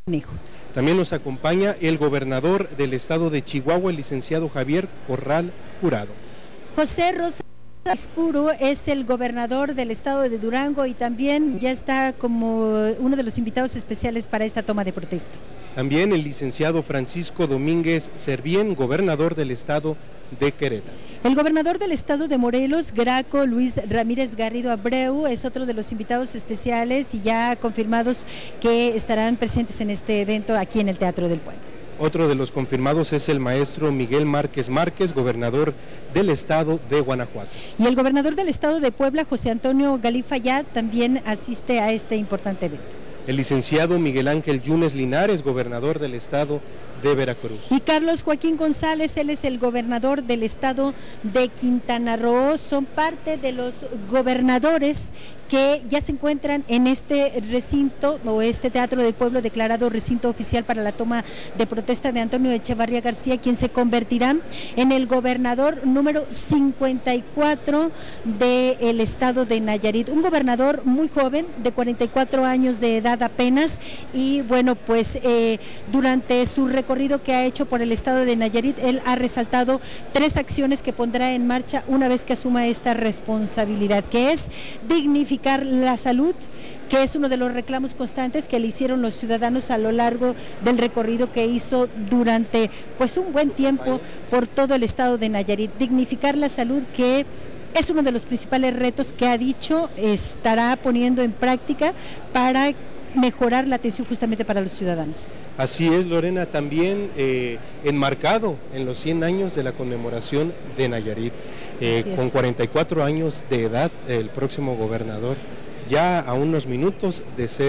También nos acompaña el gobernador del estado de Chihuahua, el licenciado Javier Corral Jurado. José Rosa Puro es el gobernador del estado de Durango y también ya está como uno de los invitados especiales para esta toma de protesta. También el licenciado Francisco Domínguez Servién, gobernador del estado de Querétaro. El gobernador del estado de Morelos, Graco Luis Ramírez Garrido Abreu, es otro de los invitados especiales y ya confirmados que estarán presentes en este evento aquí en el Teatro del Pueblo. Otro de los confirmados es el maestro Miguel Márquez Márquez, gobernador del estado de Guanajuato. Y el gobernador del estado de Puebla, José Antonio Galí Fayad, también asiste a este importante evento. El licenciado Miguel Ángel Yunes Linares, gobernador del estado de Veracruz. Y Carlos Joaquín González, él es el gobernador del estado de Quintana Roo, son parte de los gobernadores que ya se encuentran en este recinto o este Teatro del Pueblo declarado recinto oficial para la toma de protesta de Antonio Echevarría García, quien se convertirá en el gobernador número 54 del estado de Nayarit, un gobernador muy joven, de 44 años de edad apenas, y bueno, pues durante su recorrido que ha hecho por el estado de Nayarit, él ha resaltado 3 acciones que pondrá en marcha una vez que asuma esta responsabilidad, que es dignificar la salud, que es uno de los reclamos constantes que le hicieron los ciudadanos a lo largo del recorrido que hizo durante pues un buen tiempo por todo el estado de Nayarit. Dignificar la salud, que es uno de los principales retos que ha dicho estará poniendo en práctica para mejorar la atención justamente para los ciudadanos. Así es, Lorena, también enmarcado en los 100 años de la conmemoración de Nayarit, con 44 años de edad, el próximo gobernador, ya a unos minutos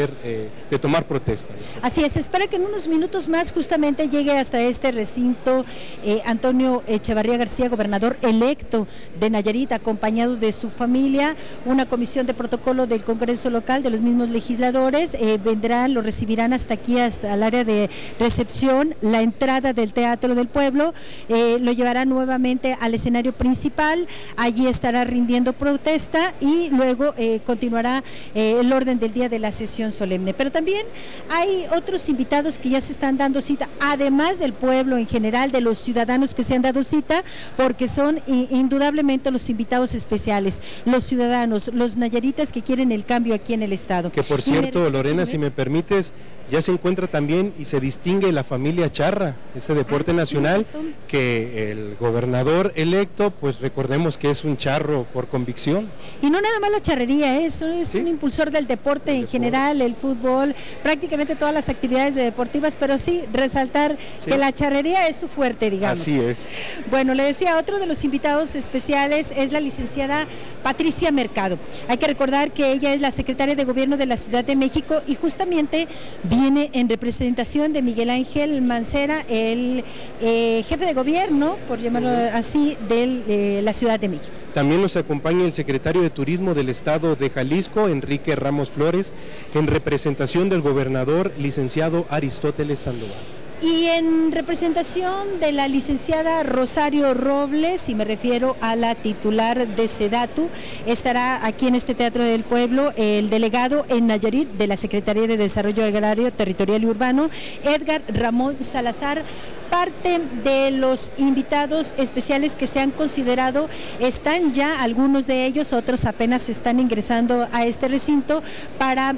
de tomar protesta. Así es, espera que en unos minutos más justamente llegue hasta este recinto Antonio Echevarría García, gobernador electo de Nayarit, acompañado de su familia, una comisión de protocolo del Congreso local, de los mismos legisladores, vendrán, lo recibirán hasta aquí, hasta el área de recepción, la entrada del Teatro del Pueblo, lo llevarán nuevamente al escenario principal, allí estará rindiendo protesta y luego continuará el orden del día de la sesión solemne. Pero también hay otros invitados que ya se están dando cita, además del pueblo en general, de los ciudadanos que se han dado cita, porque son indudablemente los invitados especiales, los ciudadanos, los nayaritas que quieren el cambio aquí en el estado. Que por cierto, Lorena, si me permites, ya se encuentra también y se distingue la familia charra, ese deporte nacional que el gobernador electo, pues recordemos que es un charro por convicción. Y no nada más la charrería, es un impulsor del deporte en general, el fútbol, prácticamente todas las actividades deportivas, pero sí resaltar que la charrería es su fuerte, digamos. Así es. Bueno, le decía, otro de los invitados especiales es la licenciada Patricia Mercado. Hay que recordar que ella es la secretaria de Gobierno de la Ciudad de México y justamente viene en representación de Miguel Ángel Mancera, el jefe de gobierno, por llamarlo así, de la Ciudad de México. También nos acompaña el secretario de Turismo del estado de Jalisco, Enrique Ramos Flores, en representación del gobernador, licenciado Aristóteles Sandoval. Y en representación de la licenciada Rosario Robles, y me refiero a la titular de SEDATU, estará aquí en este Teatro del Pueblo el delegado en Nayarit de la Secretaría de Desarrollo Agrario, Territorial y Urbano, Edgar Ramón Salazar. Parte de los invitados especiales que se han considerado están ya, algunos de ellos, otros apenas están ingresando a este recinto para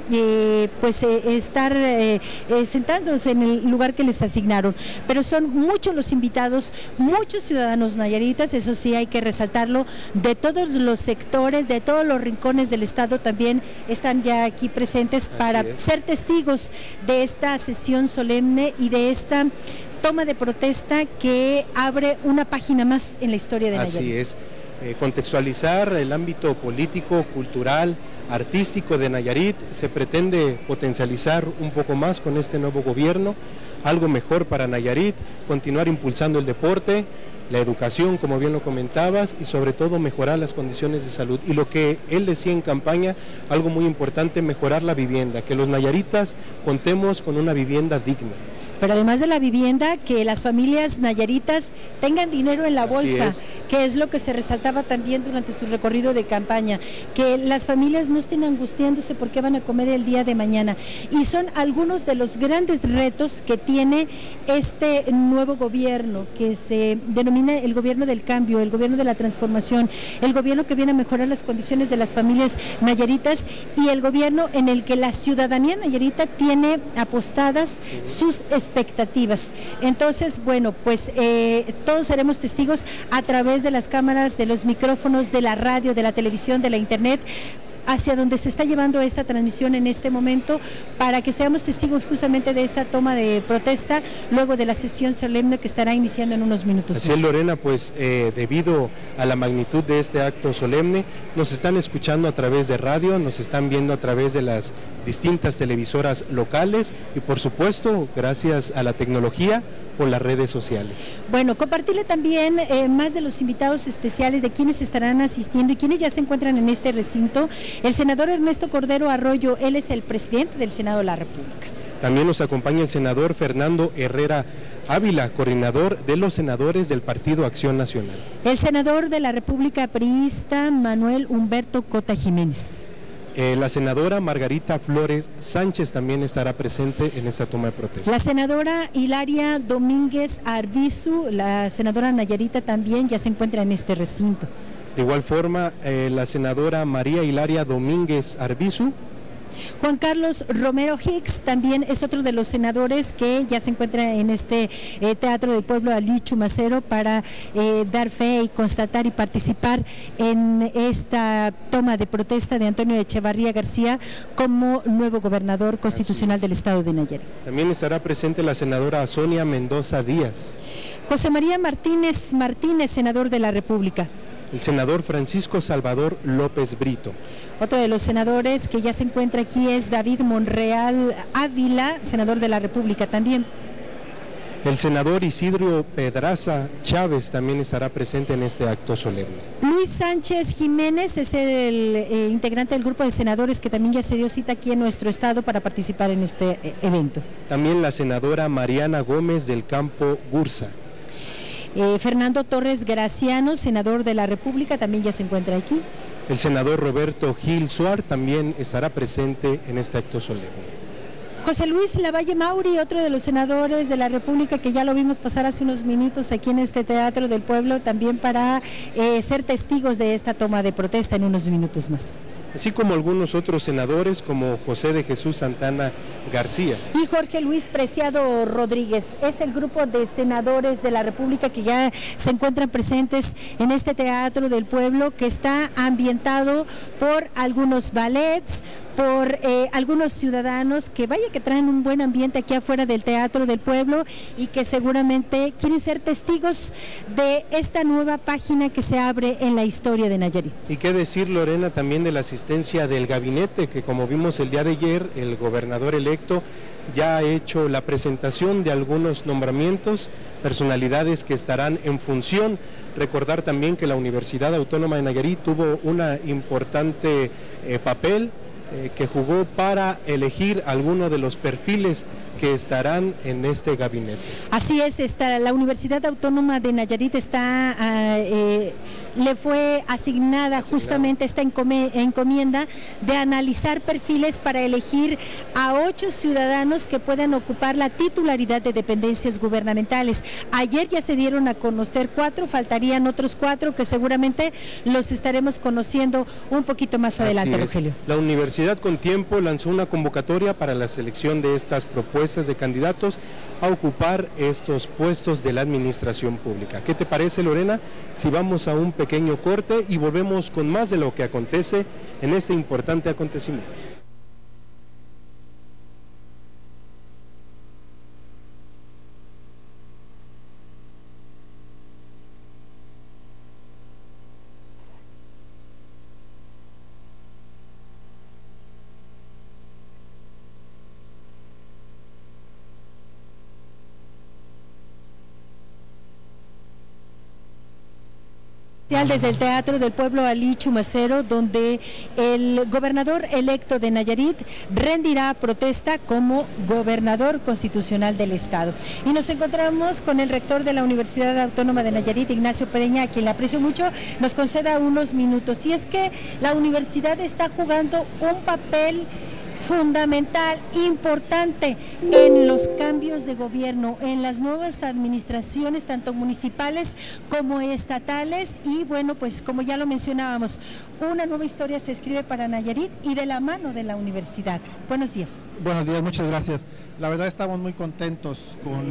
estar sentándose en el lugar que les asignaron. Pero son muchos los invitados, muchos ciudadanos nayaritas, eso sí hay que resaltarlo, de todos los sectores, de todos los rincones del estado también están ya aquí presentes para ser testigos de esta sesión solemne y de esta toma de protesta que abre una página más en la historia de Nayarit. Así es, contextualizar el ámbito político, cultural, artístico de Nayarit, se pretende potencializar un poco más con este nuevo gobierno, algo mejor para Nayarit, continuar impulsando el deporte, la educación, como bien lo comentabas, y sobre todo mejorar las condiciones de salud. Y lo que él decía en campaña, algo muy importante, mejorar la vivienda, que los nayaritas contemos con una vivienda digna. Pero además de la vivienda, que las familias nayaritas tengan dinero en la bolsa, que es lo que se resaltaba también durante su recorrido de campaña, que las familias no estén angustiándose por qué van a comer el día de mañana. Y son algunos de los grandes retos que tiene este nuevo gobierno, que se denomina el gobierno del cambio, el gobierno de la transformación, el gobierno que viene a mejorar las condiciones de las familias nayaritas y el gobierno en el que la ciudadanía nayarita tiene apostadas sus expectativas. Entonces, bueno, pues todos seremos testigos a través de las cámaras, de los micrófonos, de la radio, de la televisión, de la internet, hacia donde se está llevando esta transmisión en este momento, para que seamos testigos justamente de esta toma de protesta luego de la sesión solemne que estará iniciando en unos minutos. Así es, Lorena, pues debido a la magnitud de este acto solemne, nos están escuchando a través de radio, nos están viendo a través de las distintas televisoras locales y por supuesto, gracias a la tecnología, por las redes sociales. Bueno, compartirle también más de los invitados especiales, de quienes estarán asistiendo y quienes ya se encuentran en este recinto. El senador Ernesto Cordero Arroyo, él es el presidente del Senado de la República. También nos acompaña el senador Fernando Herrera Ávila, coordinador de los senadores del Partido Acción Nacional. El senador de la República priista, Manuel Humberto Cota Jiménez. La senadora Margarita Flores Sánchez también estará presente en esta toma de protesta. La senadora Hilaria Domínguez Arbizu, la senadora Nayarita, también ya se encuentra en este recinto. De igual forma, la senadora María Hilaria Domínguez Arbizu. Juan Carlos Romero Hicks también es otro de los senadores que ya se encuentra en este Teatro del Pueblo Alí Chumacero para dar fe y constatar y participar en esta toma de protesta de Antonio Echevarría García como nuevo gobernador constitucional del estado de Nayarit. También estará presente la senadora Sonia Mendoza Díaz. José María Martínez, senador de la República. El senador Francisco Salvador López Brito. Otro de los senadores que ya se encuentra aquí es David Monreal Ávila, senador de la República también. El senador Isidro Pedraza Chávez también estará presente en este acto solemne. Luis Sánchez Jiménez es el integrante del grupo de senadores que también ya se dio cita aquí en nuestro estado para participar en este evento. También la senadora Mariana Gómez del Campo Gursa. Fernando Torres Graciano, senador de la República, también ya se encuentra aquí. El senador Roberto Gil Suar también estará presente en este acto solemne. José Luis Lavalle Mauri, otro de los senadores de la República que ya lo vimos pasar hace unos minutos aquí en este Teatro del Pueblo, también para ser testigos de esta toma de protesta en unos minutos más. Así como algunos otros senadores como José de Jesús Santana García. Y Jorge Luis Preciado Rodríguez, es el grupo de senadores de la República que ya se encuentran presentes en este Teatro del Pueblo, que está ambientado por algunos ballets, por algunos ciudadanos que vaya que traen un buen ambiente aquí afuera del Teatro del Pueblo y que seguramente quieren ser testigos de esta nueva página que se abre en la historia de Nayarit. Y qué decir, Lorena, también de la asistencia del gabinete, que como vimos el día de ayer, el gobernador electo ya ha hecho la presentación de algunos nombramientos, personalidades que estarán en función. Recordar también que la Universidad Autónoma de Nayarit tuvo una importante papel que jugó para elegir alguno de los perfiles que estarán en este gabinete. Así es, la Universidad Autónoma de Nayarit le fue asignada justamente esta encomienda de analizar perfiles para elegir a 8 ciudadanos que puedan ocupar la titularidad de dependencias gubernamentales. Ayer ya se dieron a conocer 4, faltarían otros 4 que seguramente los estaremos conociendo un poquito más adelante, Rogelio. La universidad con tiempo lanzó una convocatoria para la selección de estas propuestas de candidatos a ocupar estos puestos de la administración pública. ¿Qué te parece, Lorena, si vamos a un pequeño corte y volvemos con más de lo que acontece en este importante acontecimiento? Desde el Teatro del Pueblo Ali Chumacero, donde el gobernador electo de Nayarit rendirá protesta como gobernador constitucional del estado. Y nos encontramos con el rector de la Universidad Autónoma de Nayarit, Ignacio Pereña, a quien le aprecio mucho, nos conceda unos minutos. Y es que la universidad está jugando un papel fundamental, importante en los cambios de gobierno, en las nuevas administraciones, tanto municipales como estatales, y bueno, pues como ya lo mencionábamos, una nueva historia se escribe para Nayarit y de la mano de la universidad. Buenos días. Buenos días, muchas gracias. La verdad estamos muy contentos con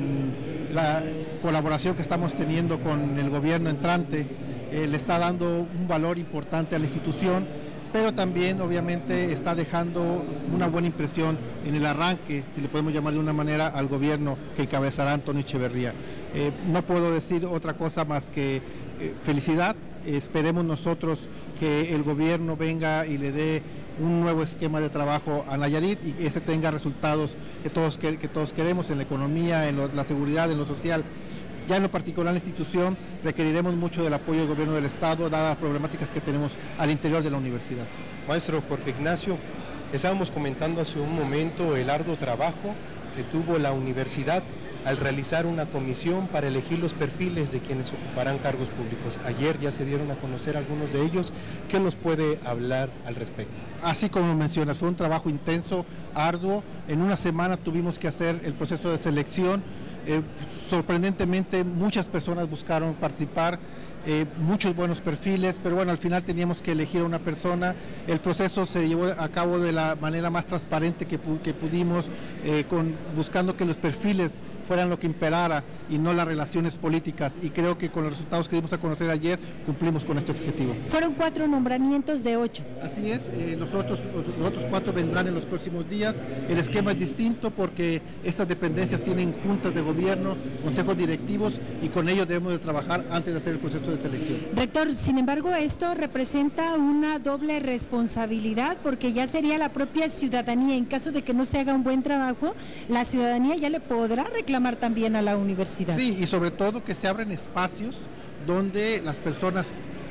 la colaboración que estamos teniendo con el gobierno entrante. Le está dando un valor importante a la institución, pero también obviamente está dejando una buena impresión en el arranque, si le podemos llamar de una manera, al gobierno que encabezará Antonio Echeverría. No puedo decir otra cosa más que felicidad. Esperemos nosotros que el gobierno venga y le dé un nuevo esquema de trabajo a Nayarit y que ese tenga resultados que todos queremos en la economía, en la seguridad, en lo social. Ya en lo particular, la institución requeriremos mucho del apoyo del gobierno del estado, dadas las problemáticas que tenemos al interior de la universidad. Maestro Jorge Ignacio, estábamos comentando hace un momento el arduo trabajo que tuvo la universidad al realizar una comisión para elegir los perfiles de quienes ocuparán cargos públicos. Ayer ya se dieron a conocer algunos de ellos. ¿Qué nos puede hablar al respecto? Así como mencionas, fue un trabajo intenso, arduo. En una semana tuvimos que hacer el proceso de selección. Sorprendentemente muchas personas buscaron participar, muchos buenos perfiles, pero bueno, al final teníamos que elegir a una persona. El proceso se llevó a cabo de la manera más transparente que pudimos, buscando que los perfiles fueran lo que imperara y no las relaciones políticas, y creo que con los resultados que dimos a conocer ayer cumplimos con este objetivo. Fueron 4 nombramientos de 8. Así es, los otros 4 vendrán en los próximos días. El esquema es distinto porque estas dependencias tienen juntas de gobierno, consejos directivos, y con ellos debemos de trabajar antes de hacer el proceso de selección. Rector, sin embargo, esto representa una doble responsabilidad, porque ya sería la propia ciudadanía, en caso de que no se haga un buen trabajo, la ciudadanía ya le podrá reclamar también a la universidad. Sí, y sobre todo que se abren espacios donde las personas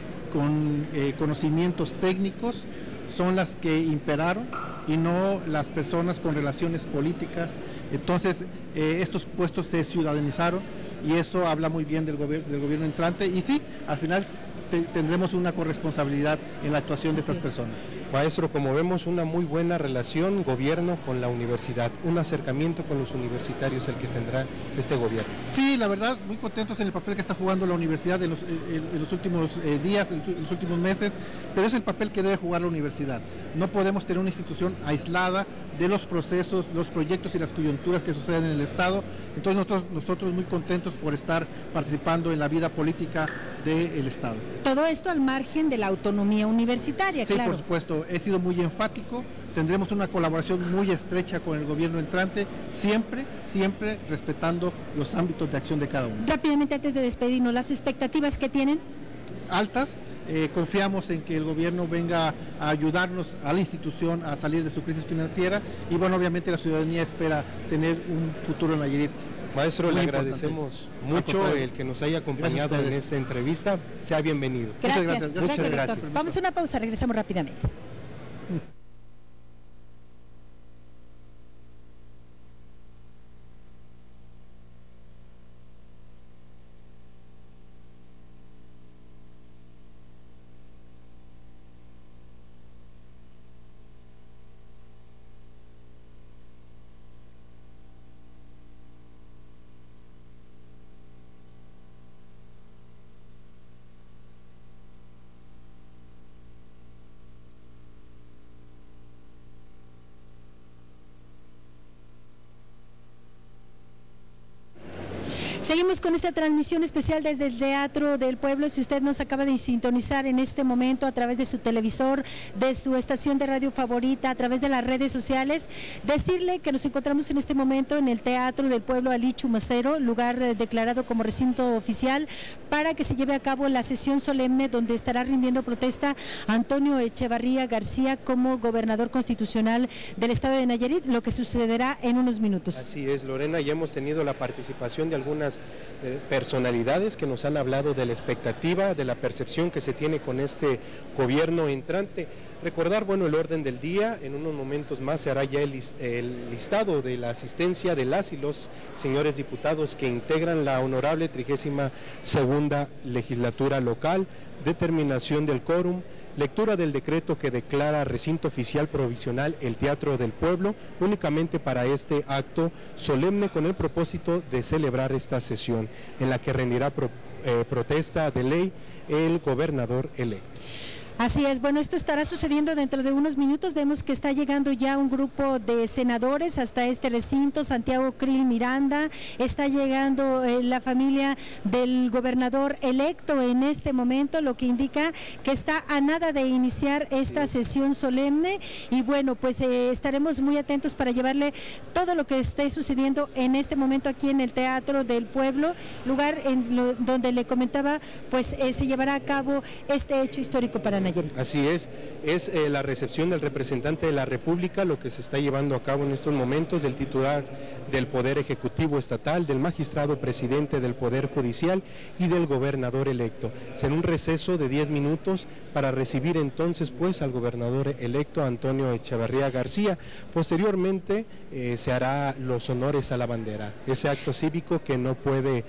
con conocimientos técnicos son las que imperaron y no las personas con relaciones políticas. Entonces, estos puestos se ciudadanizaron y eso habla muy bien del gobierno entrante, y sí, al final tendremos una corresponsabilidad en la actuación de estas personas. Maestro, como vemos, una muy buena relación gobierno con la universidad, un acercamiento con los universitarios el que tendrá este gobierno. Sí, la verdad, muy contentos en el papel que está jugando la universidad en los últimos días, en los últimos meses, pero es el papel que debe jugar la universidad. No podemos tener una institución aislada de los procesos, los proyectos y las coyunturas que suceden en el estado. Entonces nosotros muy contentos por estar participando en la vida política del estado. Todo esto al margen de la autonomía universitaria, sí, claro. Por supuesto, he sido muy enfático. Tendremos una colaboración muy estrecha con el gobierno entrante, siempre respetando los ámbitos de acción de cada uno. Rápidamente, antes de despedirnos, ¿las expectativas que tienen? Altas. Confiamos en que el gobierno venga a ayudarnos a la institución a salir de su crisis financiera, y bueno, obviamente la ciudadanía espera tener un futuro en Nayarit. Maestro, le agradecemos mucho el que nos haya acompañado en esta entrevista. Sea bienvenido. Gracias. Muchas gracias. Vamos a una pausa, regresamos rápidamente. Seguimos con esta transmisión especial desde el Teatro del Pueblo. Si usted nos acaba de sintonizar en este momento a través de su televisor, de su estación de radio favorita, a través de las redes sociales, decirle que nos encontramos en este momento en el Teatro del Pueblo Ali Chumacero, lugar declarado como recinto oficial para que se lleve a cabo la sesión solemne donde estará rindiendo protesta Antonio Echeverría García como gobernador constitucional del estado de Nayarit, lo que sucederá en unos minutos. Así es, Lorena, ya hemos tenido la participación de algunas personalidades que nos han hablado de la expectativa, de la percepción que se tiene con este gobierno entrante. Recordar, bueno, el orden del día, en unos momentos más se hará ya el listado de la asistencia de las y los señores diputados que integran la honorable 32ª legislatura local, determinación del quórum, lectura del decreto que declara recinto oficial provisional el Teatro del Pueblo, únicamente para este acto solemne con el propósito de celebrar esta sesión, en la que rendirá protesta de ley el gobernador electo. Así es, bueno, esto estará sucediendo dentro de unos minutos. Vemos que está llegando ya un grupo de senadores hasta este recinto. Santiago Krill Miranda, está llegando la familia del gobernador electo en este momento, lo que indica que está a nada de iniciar esta sesión solemne. Y bueno, pues estaremos muy atentos para llevarle todo lo que esté sucediendo en este momento aquí en el Teatro del Pueblo, lugar donde le comentaba, pues se llevará a cabo este hecho histórico para Nayarit. Así es la recepción del representante de la República, lo que se está llevando a cabo en estos momentos, del titular del Poder Ejecutivo Estatal, del magistrado presidente del Poder Judicial y del gobernador electo. Será un receso de 10 minutos para recibir entonces pues al gobernador electo Antonio Echevarría García. Posteriormente se hará los honores a la bandera, ese acto cívico que no puede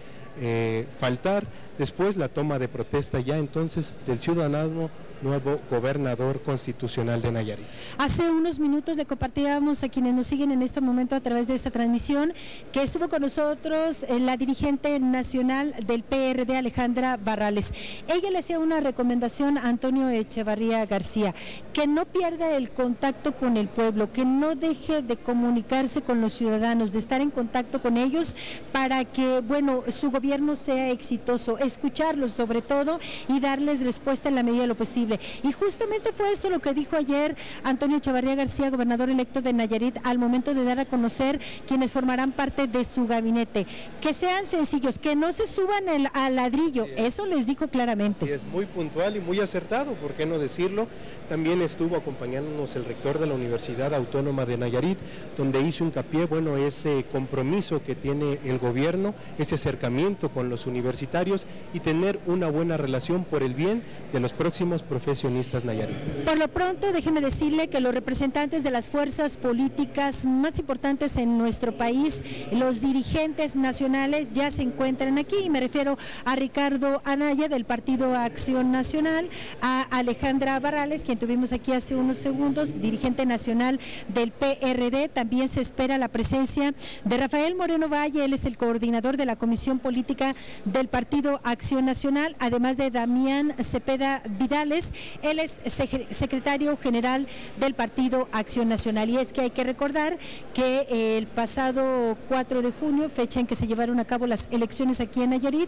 faltar. Después la toma de protesta ya entonces del ciudadano nuevo gobernador constitucional de Nayarit. Hace unos minutos le compartíamos a quienes nos siguen en este momento a través de esta transmisión que estuvo con nosotros la dirigente nacional del PRD, Alejandra Barrales. Ella le hacía una recomendación a Antonio Echevarría García, que no pierda el contacto con el pueblo, que no deje de comunicarse con los ciudadanos, de estar en contacto con ellos para que, bueno, su gobierno sea exitoso, escucharlos sobre todo y darles respuesta en la medida de lo posible. Y justamente fue esto lo que dijo ayer Antonio Echevarría García, gobernador electo de Nayarit, al momento de dar a conocer quienes formarán parte de su gabinete. Que sean sencillos, que no se suban al ladrillo, eso les dijo claramente. Sí, es muy puntual y muy acertado, ¿por qué no decirlo? También estuvo acompañándonos el rector de la Universidad Autónoma de Nayarit, donde hizo hincapié, bueno, ese compromiso que tiene el gobierno, ese acercamiento con los universitarios y tener una buena relación por el bien de los próximos profesionistas nayaritas. Por lo pronto, déjeme decirle que los representantes de las fuerzas políticas más importantes en nuestro país, los dirigentes nacionales, ya se encuentran aquí, y me refiero a Ricardo Anaya del Partido Acción Nacional, a Alejandra Barrales, quien tuvimos aquí hace unos segundos, dirigente nacional del PRD. También se espera la presencia de Rafael Moreno Valle, él es el coordinador de la Comisión Política del Partido Acción Nacional, además de Damián Cepeda Vidales, él es secretario general del Partido Acción Nacional. Y es que hay que recordar que el pasado 4 de junio, fecha en que se llevaron a cabo las elecciones aquí en Nayarit,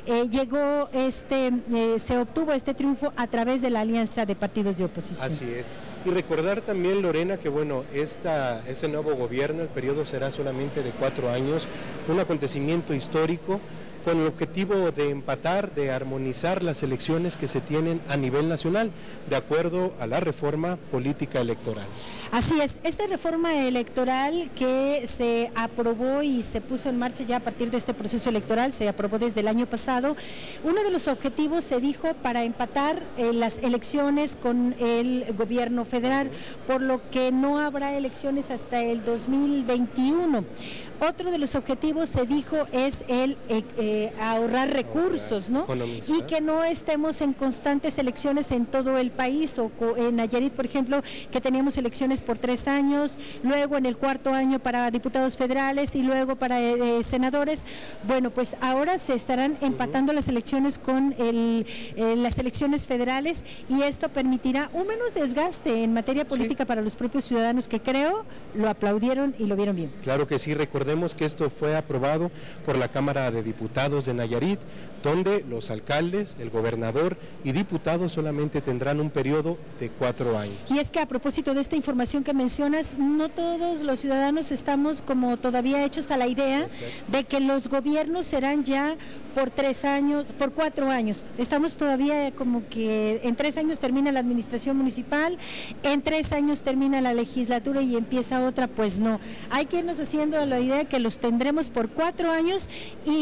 se obtuvo este triunfo a través de la alianza de partidos de oposición. Así es. Y recordar también, Lorena, que bueno, ese nuevo gobierno, el periodo será solamente de 4 años, un acontecimiento histórico con el objetivo de empatar, de armonizar las elecciones que se tienen a nivel nacional, de acuerdo a la reforma política electoral. Así es, esta reforma electoral que se aprobó y se puso en marcha ya a partir de este proceso electoral, se aprobó desde el año pasado. Uno de los objetivos, se dijo, para empatar las elecciones con el gobierno federal, por lo que no habrá elecciones hasta el 2021. Otro de los objetivos, se dijo, es el ahorrar recursos, ¿no? Y que no estemos en constantes elecciones en todo el país, o en Nayarit, por ejemplo, que teníamos elecciones por 3 años, luego en el 4º año para diputados federales y luego para senadores. Bueno, pues ahora se estarán empatando las elecciones con las elecciones federales, y esto permitirá un menos desgaste en materia política para los propios ciudadanos, que creo lo aplaudieron y lo vieron bien. Claro que sí, recordemos que esto fue aprobado por la Cámara de Diputados de Nayarit, donde los alcaldes, el gobernador y diputados solamente tendrán un periodo de 4 años. Y es que a propósito de esta información que mencionas, no todos los ciudadanos estamos como todavía hechos a la idea de que los gobiernos serán ya por 3 años, por 4 años. Estamos todavía como que en 3 años termina la administración municipal, en 3 años termina la legislatura y empieza otra. Pues no, hay que irnos haciendo la idea de que los tendremos por 4 años y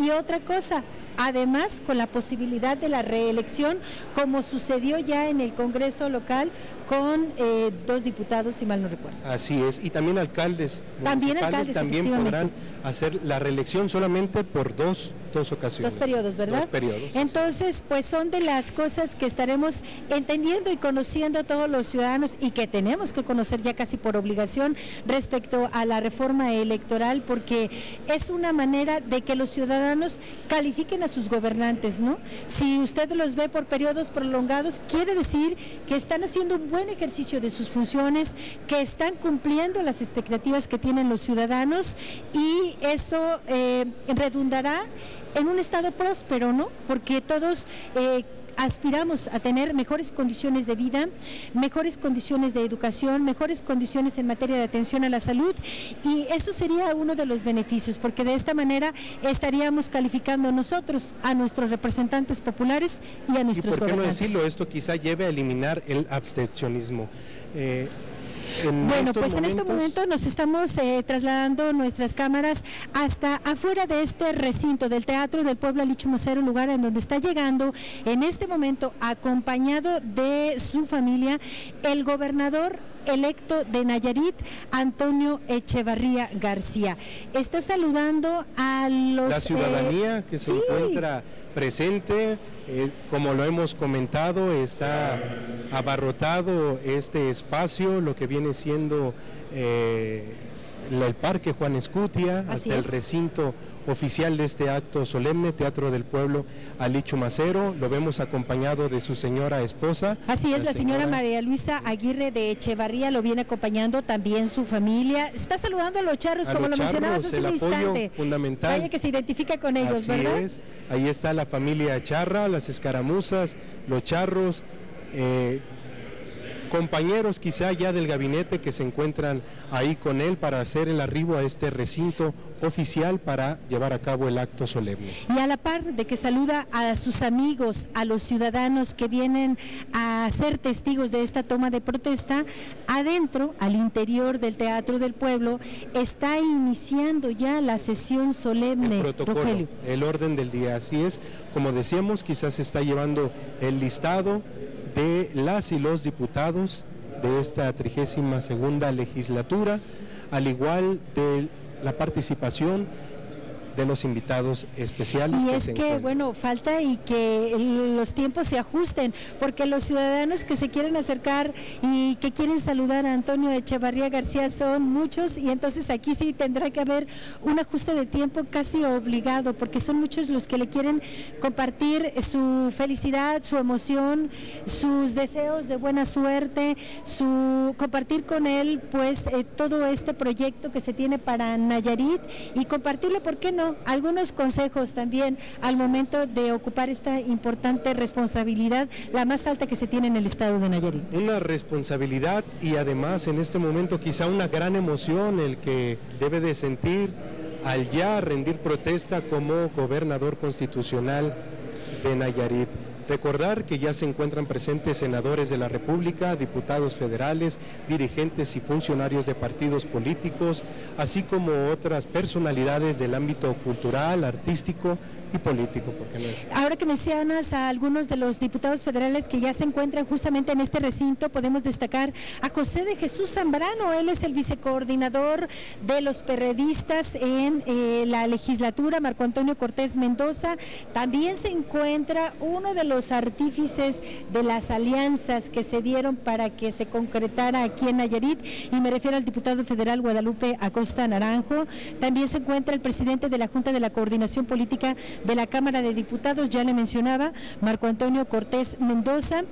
Y otra cosa, además con la posibilidad de la reelección, como sucedió ya en el Congreso local con 2 diputados, si mal no recuerdo. Así es, y también alcaldes municipales también podrán hacer la reelección solamente por dos ocasiones. 2 periodos, ¿verdad? 2 periodos. Entonces, pues son de las cosas que estaremos entendiendo y conociendo todos los ciudadanos y que tenemos que conocer ya casi por obligación respecto a la reforma electoral, porque es una manera de que los ciudadanos califiquen a sus gobernantes, ¿no? Si usted los ve por periodos prolongados, quiere decir que están haciendo un buen ejercicio de sus funciones, que están cumpliendo las expectativas que tienen los ciudadanos, y eso redundará en un estado próspero, ¿no? Porque todos aspiramos a tener mejores condiciones de vida, mejores condiciones de educación, mejores condiciones en materia de atención a la salud, y eso sería uno de los beneficios, porque de esta manera estaríamos calificando nosotros a nuestros representantes populares y a nuestros gobernantes. ¿Y por qué no decirlo? Esto quizá lleve a eliminar el abstencionismo. Bueno, pues en este momento nos estamos trasladando nuestras cámaras hasta afuera de este recinto del Teatro del Pueblo Alicho Macero, lugar en donde está llegando en este momento, acompañado de su familia, el gobernador electo de Nayarit, Antonio Echevarría García. Está saludando a la ciudadanía que se encuentra presente. Como lo hemos comentado, está abarrotado este espacio, lo que viene siendo el Parque Juan Escutia, hasta el recinto oficial de este acto solemne, Teatro del Pueblo Alicho Macero. Lo vemos acompañado de su señora esposa. Así es, la señora María Luisa Aguirre de Echevarría lo viene acompañando, también su familia. Está saludando a los charros, como lo mencionabas hace un instante. Fundamental. Vaya que se identifica con ellos, así ¿verdad? Es. Ahí está la familia Charra, las escaramuzas, los charros, compañeros quizá ya del gabinete que se encuentran ahí con él para hacer el arribo a este recinto oficial para llevar a cabo el acto solemne. Y a la par de que saluda a sus amigos, a los ciudadanos que vienen a ser testigos de esta toma de protesta, adentro, al interior del Teatro del Pueblo, está iniciando ya la sesión solemne. El protocolo, Rogelio. El orden del día, así es. Como decíamos, quizás se está llevando el listado de las y los diputados de esta 32ª legislatura, al igual de la participación de los invitados especiales. Y es que, bueno, falta y que los tiempos se ajusten, porque los ciudadanos que se quieren acercar y que quieren saludar a Antonio Echevarría García son muchos, y entonces aquí sí tendrá que haber un ajuste de tiempo casi obligado, porque son muchos los que le quieren compartir su felicidad, su emoción, sus deseos de buena suerte, compartir con él pues todo este proyecto que se tiene para Nayarit, y compartirle, ¿por qué no?, algunos consejos también al momento de ocupar esta importante responsabilidad, la más alta que se tiene en el estado de Nayarit. Una responsabilidad y además en este momento quizá una gran emoción el que debe de sentir al ya rendir protesta como gobernador constitucional de Nayarit. Recordar que ya se encuentran presentes senadores de la República, diputados federales, dirigentes y funcionarios de partidos políticos, así como otras personalidades del ámbito cultural, artístico y político, ¿por qué no es? Ahora que mencionas a algunos de los diputados federales que ya se encuentran justamente en este recinto, podemos destacar a José de Jesús Zambrano. Él es el vicecoordinador de los perredistas en la legislatura, Marco Antonio Cortés Mendoza. También se encuentra uno de los artífices de las alianzas que se dieron para que se concretara aquí en Nayarit, y me refiero al diputado federal Guadalupe Acosta Naranjo. También se encuentra el presidente de la Junta de la Coordinación Política de la Cámara de Diputados, ya le mencionaba, Marco Antonio Cortés Mendoza,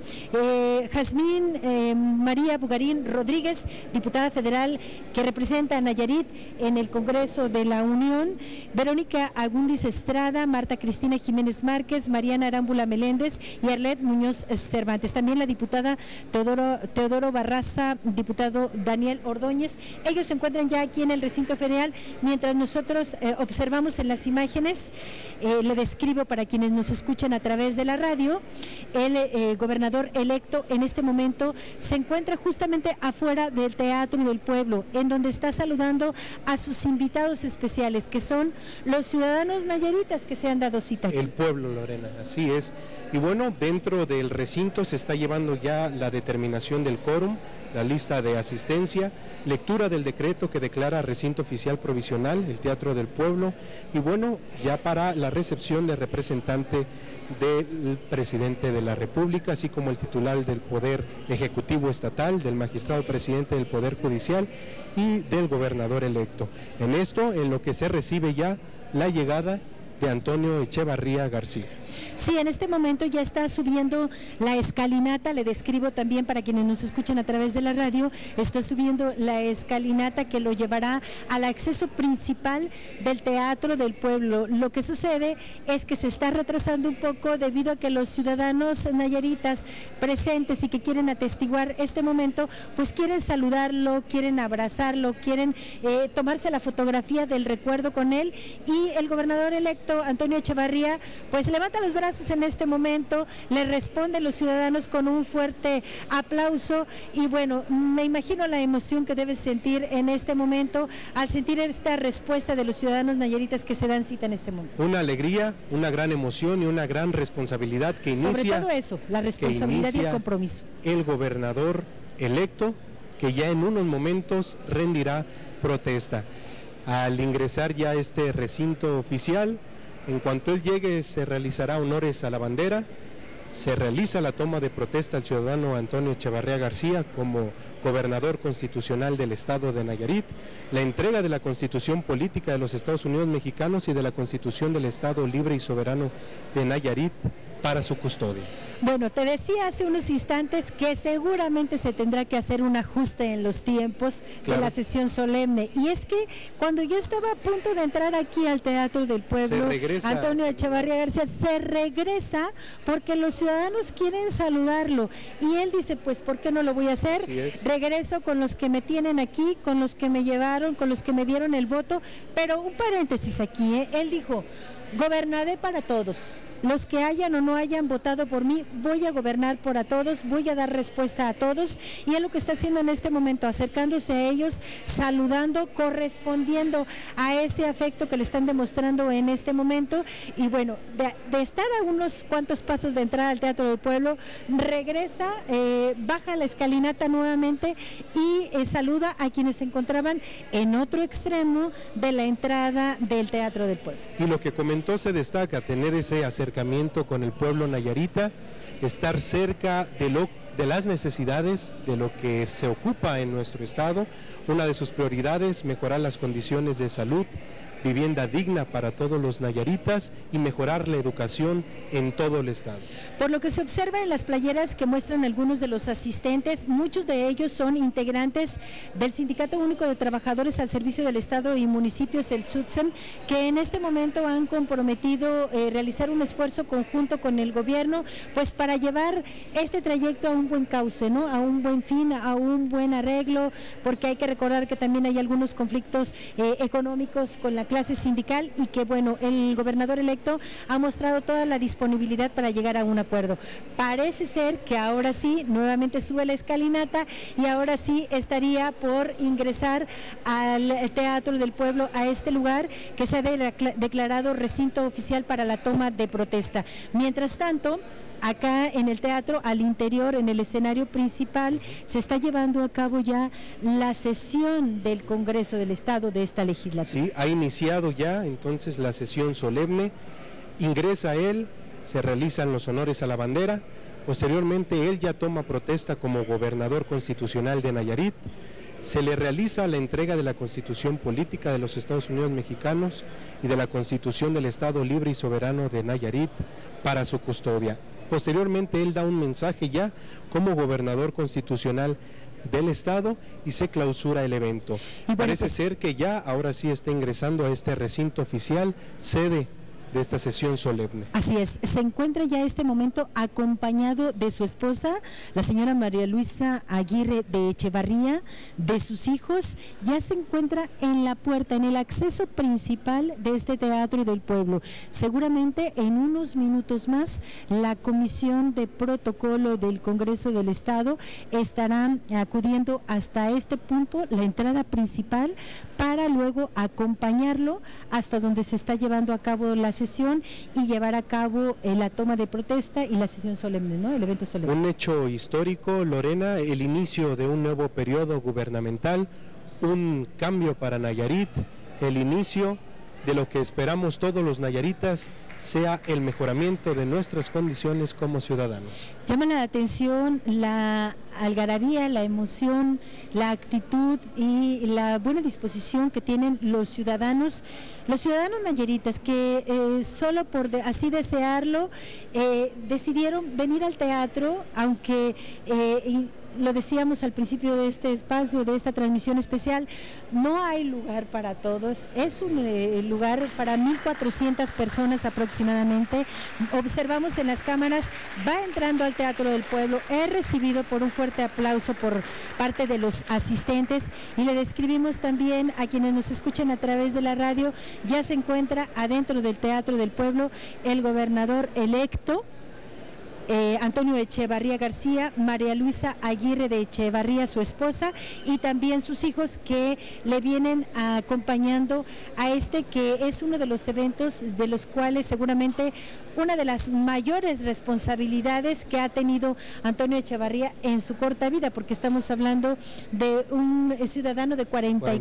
Jazmín María Bugarín Rodríguez, diputada federal que representa a Nayarit en el Congreso de la Unión, Verónica Agúndiz Estrada, Marta Cristina Jiménez Márquez, Mariana Arámbula Meléndez y Arlet Muñoz Cervantes. También la diputada Teodoro Barraza, diputado Daniel Ordóñez. Ellos se encuentran ya aquí en el recinto federal, mientras nosotros observamos en las imágenes le describo para quienes nos escuchan a través de la radio. El gobernador electo en este momento se encuentra justamente afuera del Teatro del Pueblo, en donde está saludando a sus invitados especiales, que son los ciudadanos nayaritas que se han dado cita aquí. El pueblo, Lorena, así es. Y bueno, dentro del recinto se está llevando ya la determinación del quórum, la lista de asistencia, lectura del decreto que declara recinto oficial provisional, el Teatro del Pueblo, y bueno, ya para la recepción del representante del presidente de la República, así como el titular del Poder Ejecutivo Estatal, del magistrado presidente del Poder Judicial y del gobernador electo. En esto, en lo que se recibe ya la llegada de Antonio Echevarría García. Sí, en este momento ya está subiendo la escalinata, le describo también para quienes nos escuchan a través de la radio, está subiendo la escalinata que lo llevará al acceso principal del Teatro del Pueblo. Lo que sucede es que se está retrasando un poco debido a que los ciudadanos nayaritas presentes y que quieren atestiguar este momento, pues quieren saludarlo, quieren abrazarlo, quieren tomarse la fotografía del recuerdo con él, y el gobernador electo, Antonio Echevarría, pues levanta los brazos en este momento, le responden los ciudadanos con un fuerte aplauso, y bueno, me imagino la emoción que debes sentir en este momento al sentir esta respuesta de los ciudadanos nayaritas que se dan cita en este momento. Una alegría, una gran emoción y una gran responsabilidad que inicia. Sobre todo eso, la responsabilidad y el compromiso. El gobernador electo, que ya en unos momentos rendirá protesta. Al ingresar ya a este recinto oficial, en cuanto él llegue, se realizará honores a la bandera, se realiza la toma de protesta al ciudadano Antonio Echevarría García como gobernador constitucional del estado de Nayarit, la entrega de la Constitución Política de los Estados Unidos Mexicanos y de la Constitución del Estado Libre y Soberano de Nayarit para su custodia. Bueno, te decía hace unos instantes que seguramente se tendrá que hacer un ajuste en los tiempos de la sesión solemne, y es que cuando yo estaba a punto de entrar aquí al Teatro del Pueblo, Antonio Echevarría García se regresa porque los ciudadanos quieren saludarlo, y él dice, pues ¿por qué no lo voy a hacer? Regreso con los que me tienen aquí, con los que me llevaron, con los que me dieron el voto, pero un paréntesis aquí, él dijo, gobernaré para todos. Los que hayan o no hayan votado por mí, voy a gobernar por todos, voy a dar respuesta a todos, y es lo que está haciendo en este momento, acercándose a ellos, saludando, correspondiendo a ese afecto que le están demostrando en este momento. Y bueno, de estar a unos cuantos pasos de entrar al Teatro del Pueblo, regresa, baja la escalinata nuevamente y saluda a quienes se encontraban en otro extremo de la entrada del Teatro del Pueblo. Y lo que comentó se destaca, tener ese acercamiento con el pueblo nayarita, estar cerca de las necesidades de lo que se ocupa en nuestro estado. Una de sus prioridades, mejorar las condiciones de salud, vivienda digna para todos los nayaritas y mejorar la educación en todo el estado. Por lo que se observa en las playeras que muestran algunos de los asistentes, muchos de ellos son integrantes del Sindicato Único de Trabajadores al Servicio del Estado y Municipios, el SUTSEM, que en este momento han comprometido realizar un esfuerzo conjunto con el gobierno, pues para llevar este trayecto a un buen cauce, ¿no? A un buen fin, a un buen arreglo, porque hay que recordar que también hay algunos conflictos económicos con la clase sindical, y que bueno, el gobernador electo ha mostrado toda la disponibilidad para llegar a un acuerdo. Parece ser que ahora sí, nuevamente sube la escalinata y ahora sí estaría por ingresar al Teatro del Pueblo, a este lugar que se ha declarado recinto oficial para la toma de protesta. Mientras tanto, acá en el teatro, al interior, en el escenario principal, se está llevando a cabo ya la sesión del Congreso del Estado de esta legislatura. Sí, ha iniciado ya entonces la sesión solemne, ingresa él, se realizan los honores a la bandera, posteriormente él ya toma protesta como gobernador constitucional de Nayarit, se le realiza la entrega de la Constitución Política de los Estados Unidos Mexicanos y de la Constitución del Estado Libre y Soberano de Nayarit para su custodia. Posteriormente él da un mensaje ya como gobernador constitucional del estado y se clausura el evento. Y parece ser que ya ahora sí está ingresando a este recinto oficial, sede de esta sesión solemne. Así es, se encuentra ya este momento acompañado de su esposa, la señora María Luisa Aguirre de Echevarría, de sus hijos, ya se encuentra en la puerta, en el acceso principal de este Teatro del Pueblo. Seguramente en unos minutos más la Comisión de Protocolo del Congreso del Estado estará acudiendo hasta este punto, la entrada principal, para luego acompañarlo hasta donde se está llevando a cabo la sesión y llevar a cabo la toma de protesta y la sesión solemne, ¿no? El evento solemne. Un hecho histórico, Lorena, el inicio de un nuevo periodo gubernamental, un cambio para Nayarit, el inicio de lo que esperamos todos los nayaritas sea el mejoramiento de nuestras condiciones como ciudadanos. Llama la atención la algarabía, la emoción, la actitud y la buena disposición que tienen los ciudadanos nayaritas, que solo por así desearlo decidieron venir al teatro, aunque lo decíamos al principio de este espacio, de esta transmisión especial, no hay lugar para todos, es un lugar para 1,400 personas aproximadamente. Observamos en las cámaras, va entrando al Teatro del Pueblo, es recibido por un fuerte aplauso por parte de los asistentes, y le describimos también a quienes nos escuchan a través de la radio, ya se encuentra adentro del Teatro del Pueblo el gobernador electo, Antonio Echevarría García, María Luisa Aguirre de Echevarría, su esposa, y también sus hijos que le vienen acompañando a este que es uno de los eventos de los cuales seguramente una de las mayores responsabilidades que ha tenido Antonio Echevarría en su corta vida, porque estamos hablando de un ciudadano de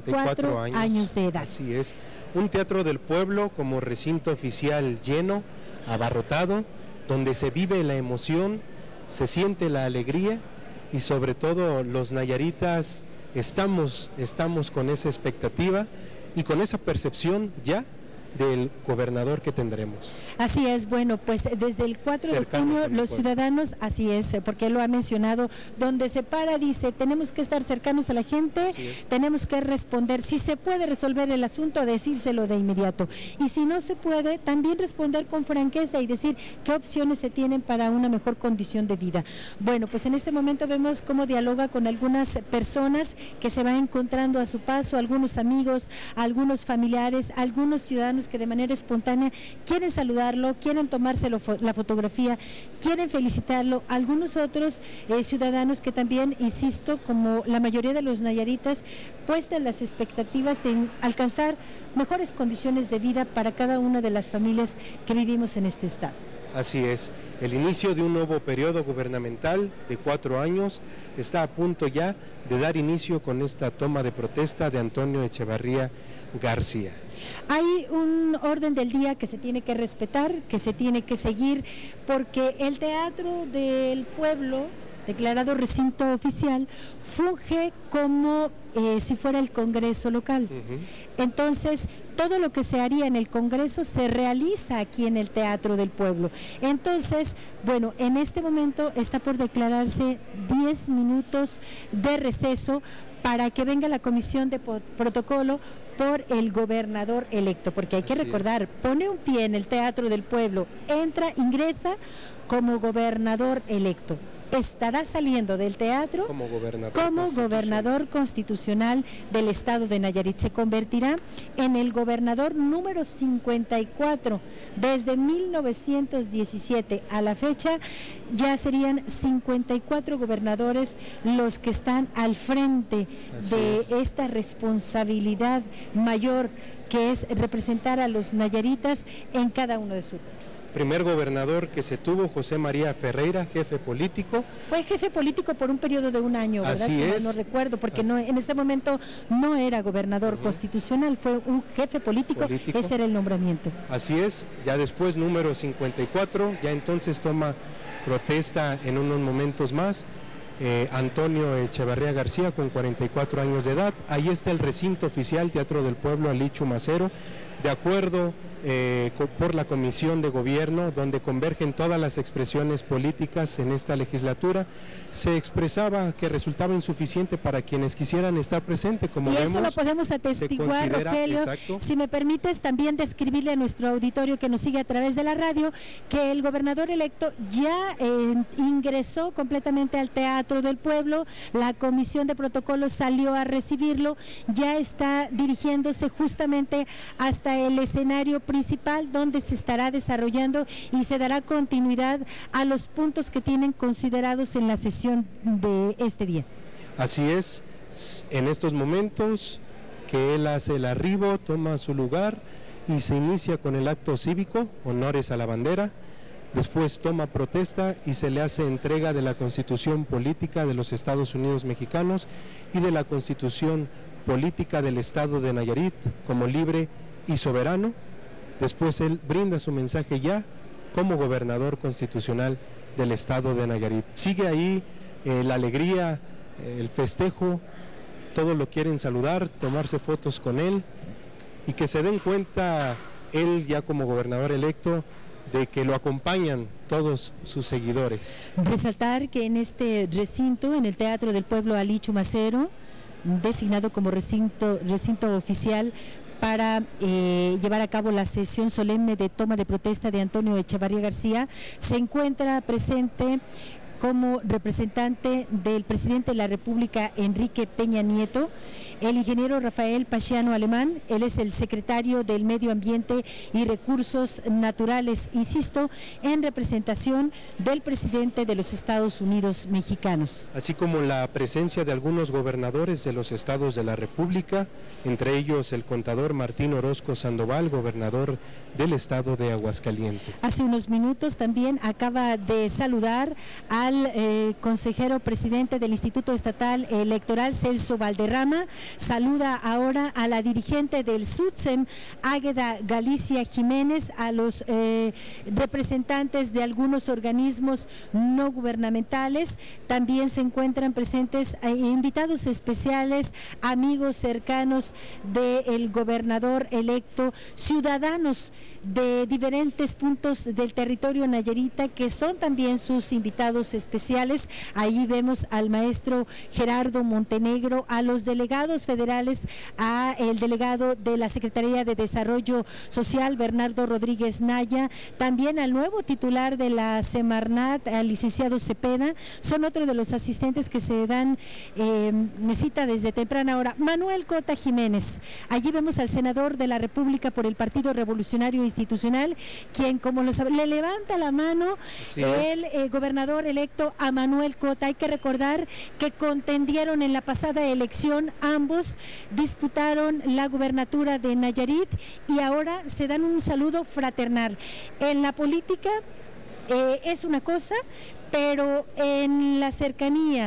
44 años de edad. Así es, un Teatro del Pueblo como recinto oficial lleno, abarrotado, donde se vive la emoción, se siente la alegría y sobre todo los nayaritas estamos con esa expectativa y con esa percepción ya del gobernador que tendremos. Así es, bueno, pues desde el 4 de junio los ciudadanos, así es, porque él lo ha mencionado, donde se para, dice, tenemos que estar cercanos a la gente, tenemos que responder, si se puede resolver el asunto, decírselo de inmediato, y si no se puede, también responder con franqueza y decir qué opciones se tienen para una mejor condición de vida. Bueno, pues en este momento vemos cómo dialoga con algunas personas que se van encontrando a su paso, algunos amigos, algunos familiares, algunos ciudadanos que de manera espontánea quieren saludarlo, quieren tomarse la fotografía, quieren felicitarlo, algunos otros ciudadanos que también, insisto, como la mayoría de los nayaritas, puestan las expectativas de alcanzar mejores condiciones de vida para cada una de las familias que vivimos en este estado. Así es, el inicio de un nuevo periodo gubernamental de 4 años está a punto ya de dar inicio con esta toma de protesta de Antonio Echevarría García. Hay un orden del día que se tiene que respetar, que se tiene que seguir, porque el Teatro del Pueblo, declarado recinto oficial, funge como si fuera el Congreso local. Entonces, todo lo que se haría en el Congreso se realiza aquí en el Teatro del Pueblo. Entonces, bueno, en este momento está por declararse 10 minutos de receso para que venga la comisión de protocolo por el gobernador electo, porque hay que recordar, pone un pie en el Teatro del Pueblo, entra, ingresa como gobernador electo. Estará saliendo del teatro como gobernador constitucional del estado de Nayarit. Se convertirá en el gobernador número 54 desde 1917 a la fecha. Ya serían 54 gobernadores los que están al frente de esta responsabilidad mayor, que es representar a los nayaritas en cada uno de sus grupos. Primer gobernador que se tuvo, José María Ferreira, jefe político. Fue jefe político por un periodo de 1 año, ¿verdad? Así es. No recuerdo, porque no, en ese momento no era gobernador constitucional, fue un jefe político, ese era el nombramiento. Así es, ya después número 54, ya entonces toma protesta en unos momentos más. Antonio Echevarría García con 44 años de edad. Ahí está el recinto oficial Teatro del Pueblo Alichu Macero, de acuerdo por la Comisión de Gobierno, donde convergen todas las expresiones políticas en esta legislatura, se expresaba que resultaba insuficiente para quienes quisieran estar presentes, como y vemos. Eso lo podemos atestiguar, Rogelio. Exacto. Si me permites también describirle a nuestro auditorio que nos sigue a través de la radio, que el gobernador electo ya ingresó completamente al Teatro del Pueblo, la Comisión de Protocolos salió a recibirlo, ya está dirigiéndose justamente hasta el escenario principal donde se estará desarrollando y se dará continuidad a los puntos que tienen considerados en la sesión de este día. Así es, en estos momentos que él hace el arribo, toma su lugar y se inicia con el acto cívico, honores a la bandera, después toma protesta y se le hace entrega de la Constitución Política de los Estados Unidos Mexicanos y de la Constitución Política del Estado de Nayarit como libre y soberano. Después él brinda su mensaje ya como gobernador constitucional del Estado de Nayarit. Sigue ahí la alegría, el festejo, todos lo quieren saludar, tomarse fotos con él y que se den cuenta él ya como gobernador electo de que lo acompañan todos sus seguidores. Resaltar que en este recinto, en el Teatro del Pueblo Ali Chumacero, designado como recinto oficial para llevar a cabo la sesión solemne de toma de protesta de Antonio Echevarría García, se encuentra presente como representante del presidente de la República, Enrique Peña Nieto, el ingeniero Rafael Pachiano Alemán, él es el secretario del Medio Ambiente y Recursos Naturales, insisto, en representación del presidente de los Estados Unidos Mexicanos. Así como la presencia de algunos gobernadores de los estados de la República, entre ellos el contador Martín Orozco Sandoval, gobernador del estado de Aguascalientes. Hace unos minutos también acaba de saludar al consejero presidente del Instituto Estatal Electoral, Celso Valderrama. Saluda ahora a la dirigente del SUTSEM, Águeda Galicia Jiménez, a los representantes de algunos organismos no gubernamentales. También se encuentran presentes invitados especiales, amigos cercanos del gobernador electo, ciudadanos de diferentes puntos del territorio nayarita que son también sus invitados especiales. Ahí vemos al maestro Gerardo Montenegro, a los delegados federales, a el delegado de la Secretaría de Desarrollo Social, Bernardo Rodríguez Naya, también al nuevo titular de la Semarnat, al licenciado Cepeda. Son otro de los asistentes que se dan cita desde temprana hora. Manuel Cota Jiménez, allí vemos al senador de la República por el Partido Revolucionario Institucional, quien, como lo sabe, le levanta la mano el gobernador electo a Manuel Cota. Hay que recordar que contendieron en la pasada elección, ambos disputaron la gubernatura de Nayarit y ahora se dan un saludo fraternal. En la política es una cosa, pero en la cercanía,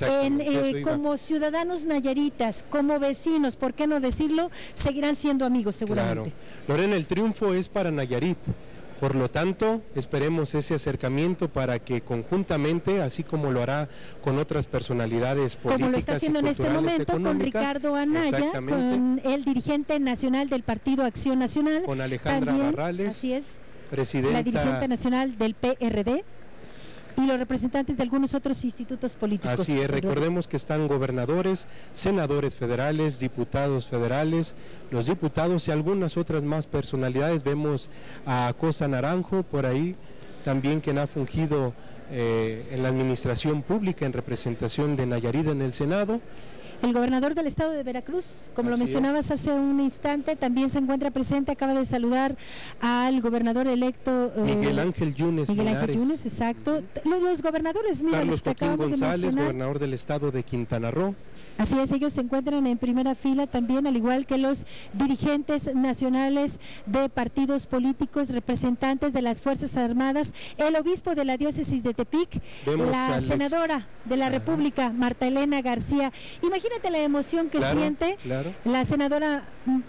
como ciudadanos nayaritas, como vecinos, ¿por qué no decirlo? Seguirán siendo amigos seguramente. Claro. Lorena, el triunfo es para Nayarit. Por lo tanto, esperemos ese acercamiento para que conjuntamente, así como lo hará con otras personalidades políticas, como lo está haciendo en este momento con Ricardo Anaya, con el dirigente nacional del Partido Acción Nacional, con Alejandra también, Barrales, así es, presidenta, la dirigente nacional del PRD, y los representantes de algunos otros institutos políticos. Así es, recordemos que están gobernadores, senadores federales, diputados federales, los diputados y algunas otras más personalidades. Vemos a Cosa Naranjo por ahí, también quien ha fungido en la administración pública en representación de Nayarit en el Senado. El gobernador del estado de Veracruz, como lo mencionabas hace un instante, también se encuentra presente, acaba de saludar al gobernador electo Miguel Ángel Yunes. Miguel Ángel Yunes, exacto. Los gobernadores, mira, Carlos los que Joaquín acabamos González, de mencionar, gobernador del estado de Quintana Roo. Así es, ellos se encuentran en primera fila también, al igual que los dirigentes nacionales de partidos políticos, representantes de las Fuerzas Armadas, el obispo de la diócesis de Tepic, la senadora de la República, Marta Elena García. Imagínate la emoción que siente la senadora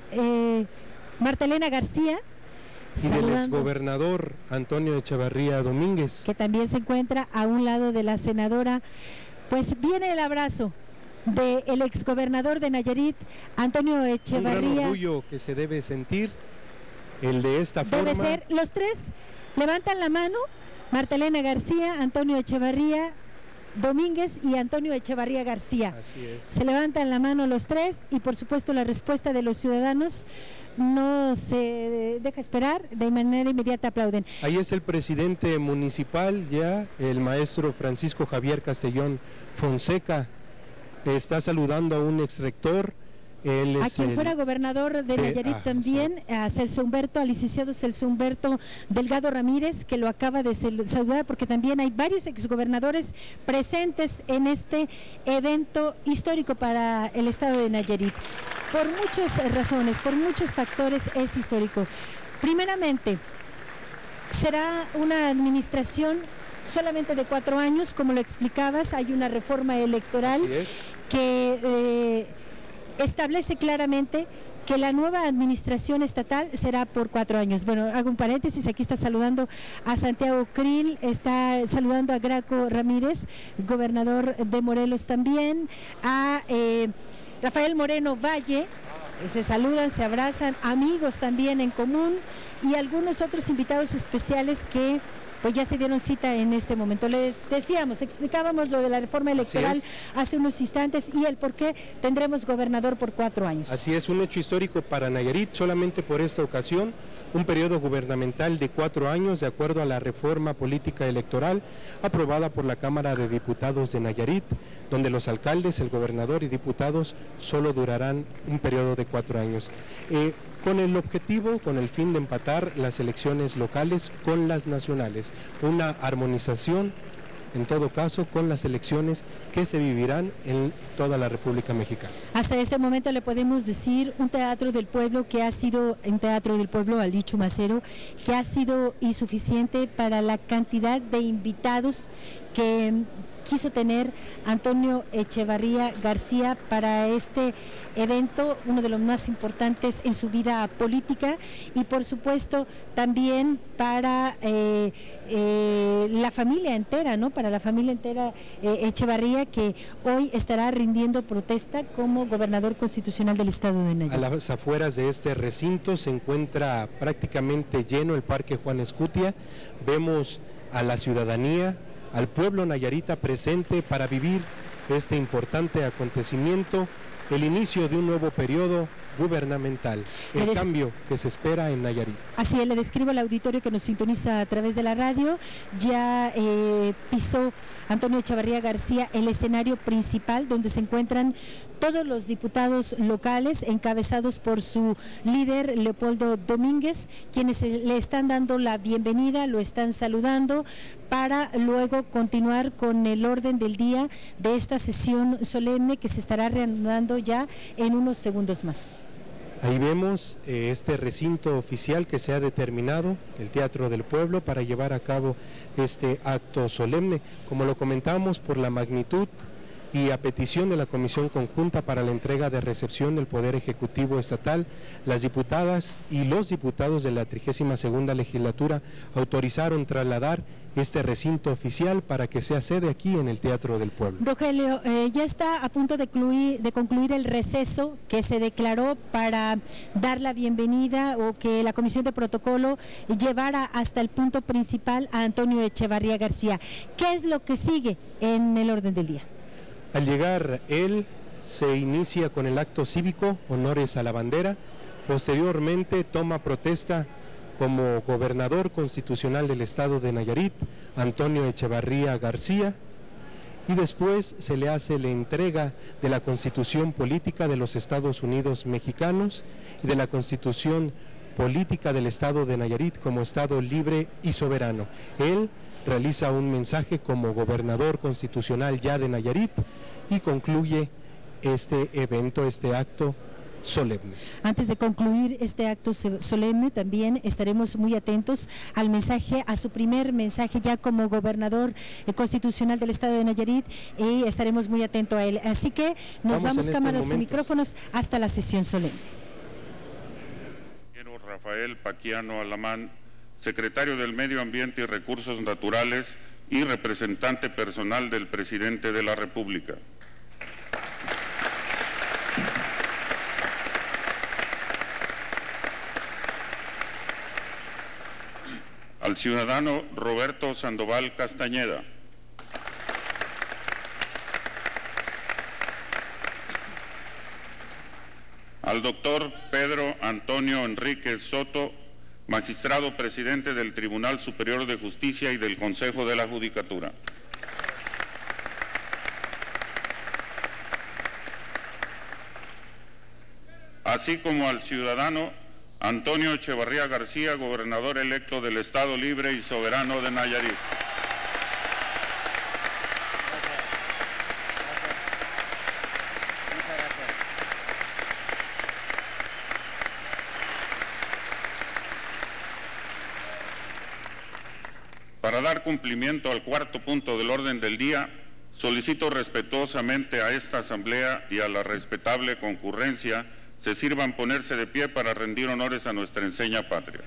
Marta Elena García. Y del exgobernador Antonio Echevarría Domínguez, que también se encuentra a un lado de la senadora. Pues viene el abrazo del exgobernador de Nayarit, Antonio Echevarría. Un gran orgullo que se debe sentir el de esta forma. Debe ser, los tres levantan la mano, Marta Elena García, Antonio Echevarría Domínguez y Antonio Echevarría García. Así es. Se levantan la mano los tres y por supuesto la respuesta de los ciudadanos no se deja esperar, de manera inmediata aplauden. Ahí es el presidente municipal ya, el maestro Francisco Javier Castellón Fonseca, está saludando a un exrector. Él es a quien fuera gobernador de Nayarit también, a Celso Humberto, al licenciado Celso Humberto Delgado Ramírez, que lo acaba de saludar, porque también hay varios exgobernadores presentes en este evento histórico para el estado de Nayarit. Por muchas razones, por muchos factores es histórico. Primeramente, será una administración solamente de 4 años, como lo explicabas, hay una reforma electoral que establece claramente que la nueva administración estatal será por 4 años. Bueno, hago un paréntesis, aquí está saludando a Santiago Krill, está saludando a Graco Ramírez, gobernador de Morelos también, a Rafael Moreno Valle, se saludan, se abrazan, amigos también en común y algunos otros invitados especiales que pues ya se dieron cita en este momento. Le decíamos, explicábamos lo de la reforma electoral hace unos instantes y el por qué tendremos gobernador por 4 años. Así es, un hecho histórico para Nayarit, solamente por esta ocasión, un periodo gubernamental de 4 años de acuerdo a la reforma política electoral aprobada por la Cámara de Diputados de Nayarit, donde los alcaldes, el gobernador y diputados solo durarán un periodo de 4 años. Con el objetivo, con el fin de empatar las elecciones locales con las nacionales, una armonización, en todo caso, con las elecciones que se vivirán en toda la República Mexicana. Hasta este momento le podemos decir un teatro del pueblo que ha sido, un teatro del pueblo Ali Chumacero, que ha sido insuficiente para la cantidad de invitados que quiso tener Antonio Echevarría García para este evento, uno de los más importantes en su vida política y por supuesto también para la familia entera, ¿no? Para la familia entera Echevarría, que hoy estará rindiendo protesta como gobernador constitucional del estado de Nayarit. A las afueras de este recinto se encuentra prácticamente lleno el Parque Juan Escutia, vemos a la ciudadanía, al pueblo nayarita presente para vivir este importante acontecimiento, el inicio de un nuevo periodo gubernamental, el cambio que se espera en Nayarit. Así es, le describo al auditorio que nos sintoniza a través de la radio, ya pisó Antonio Echevarría García el escenario principal donde se encuentran todos los diputados locales encabezados por su líder Leopoldo Domínguez, quienes le están dando la bienvenida, lo están saludando para luego continuar con el orden del día de esta sesión solemne que se estará reanudando ya en unos segundos más. Ahí vemos este recinto oficial que se ha determinado, el Teatro del Pueblo, para llevar a cabo este acto solemne. Como lo comentamos, por la magnitud y a petición de la Comisión Conjunta para la entrega de recepción del Poder Ejecutivo Estatal, las diputadas y los diputados de la 32ª Legislatura autorizaron trasladar este recinto oficial para que sea sede aquí en el Teatro del Pueblo. Rogelio, ya está a punto de concluir el receso que se declaró para dar la bienvenida o que la Comisión de Protocolo llevara hasta el punto principal a Antonio Echevarría García. ¿Qué es lo que sigue en el orden del día? Al llegar él, se inicia con el acto cívico, honores a la bandera, posteriormente toma protesta como gobernador constitucional del estado de Nayarit, Antonio Echevarría García, y después se le hace la entrega de la Constitución Política de los Estados Unidos Mexicanos y de la Constitución Política del estado de Nayarit como estado libre y soberano. Él realiza un mensaje como gobernador constitucional ya de Nayarit y concluye este evento, este acto solemne. Antes de concluir este acto solemne, también estaremos muy atentos al mensaje, a su primer mensaje ya como gobernador constitucional del estado de Nayarit, y estaremos muy atentos a él. Así que nos vamos cámaras y micrófonos hasta la sesión solemne. Rafael Paquiano Alamán, secretario del Medio Ambiente y Recursos Naturales y representante personal del presidente de la República. al ciudadano Roberto Sandoval Castañeda, al doctor Pedro Antonio Enríquez Soto, magistrado presidente del Tribunal Superior de Justicia y del Consejo de la Judicatura. Así como al ciudadano Antonio Echevarría García, gobernador electo del Estado Libre y Soberano de Nayarit. Para dar cumplimiento al cuarto punto del orden del día, solicito respetuosamente a esta Asamblea y a la respetable concurrencia se sirvan ponerse de pie para rendir honores a nuestra enseña patria.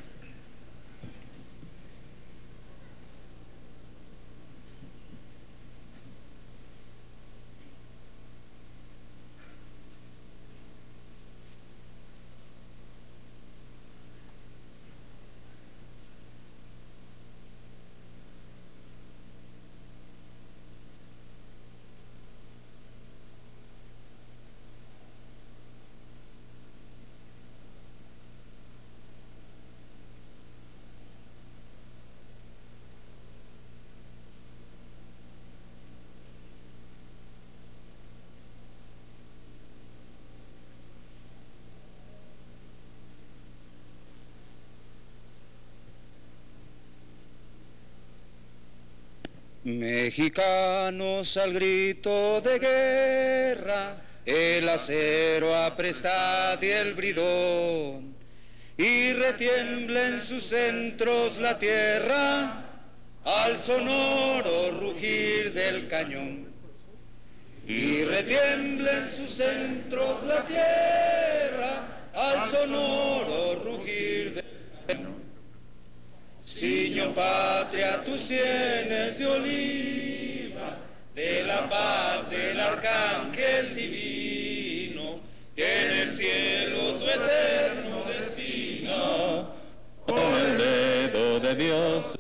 Mexicanos al grito de guerra, el acero aprestad y el bridón, y retiembla en sus centros la tierra, al sonoro rugir del cañón. Y retiembla en sus centros la tierra, al sonoro rugir del cañón. Ciño patria tus sienes de oliva, de la paz del arcángel divino, que en el cielo su eterno destino, con el dedo de Dios,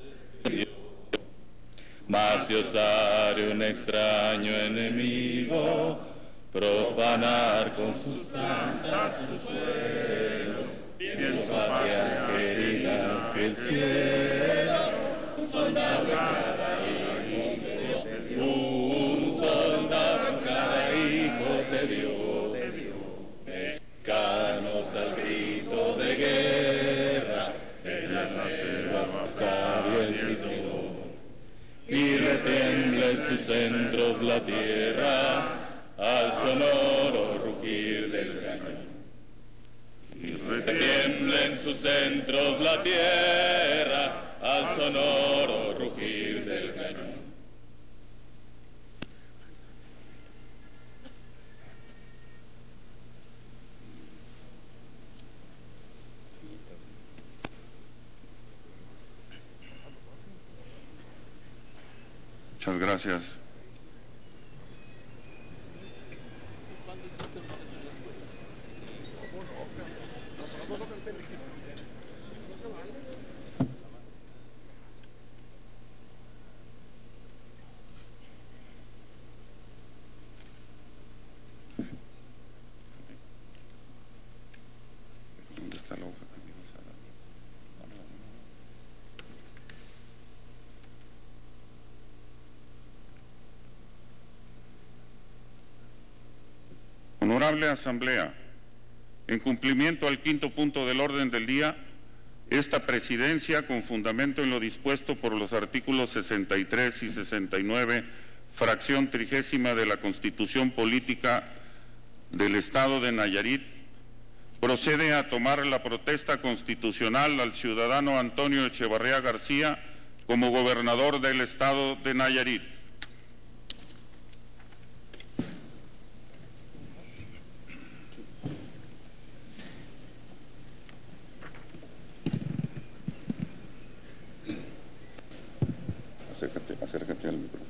mas si osare un extraño enemigo, profanar con sus plantas tu suelo, bien su patria querida que el cielo, un soldado cada hijo te dio, un soldado cada hijo te dio. Mexicanos al grito de guerra, el acero está bien bridón, y retiembla en sus centros la tierra, al sonoro rugir del cañón. Retiembla en sus centros la tierra, al sonoro rugir del cañón. Muchas gracias. ¿Dónde está la hoja que me ibas a dar? Honorable Asamblea, en cumplimiento al quinto punto del orden del día, esta presidencia, con fundamento en lo dispuesto por los artículos 63 y 69, fracción 30 de la Constitución Política del Estado de Nayarit, procede a tomar la protesta constitucional al ciudadano Antonio Echevarría García como gobernador del Estado de Nayarit. Acércate al micrófono.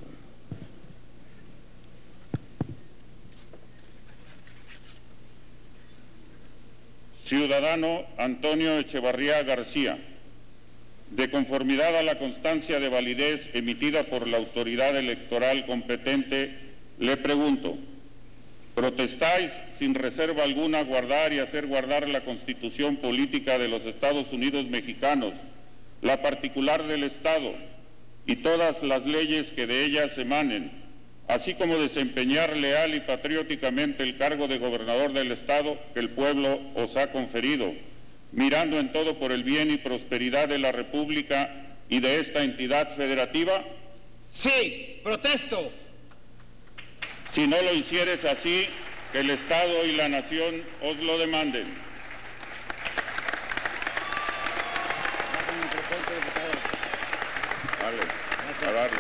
Ciudadano Antonio Echevarría García, De conformidad a la constancia de validez emitida por la autoridad electoral competente, le pregunto, ¿protestáis sin reserva alguna guardar y hacer guardar la Constitución Política de los Estados Unidos Mexicanos, la particular del Estado y todas las leyes que de ellas emanen, así como desempeñar leal y patrióticamente el cargo de gobernador del Estado que el pueblo os ha conferido, mirando en todo por el bien y prosperidad de la República y de esta entidad federativa? Sí, protesto. Si no lo hicieres así, que el Estado y la Nación os lo demanden. Vale, a darle.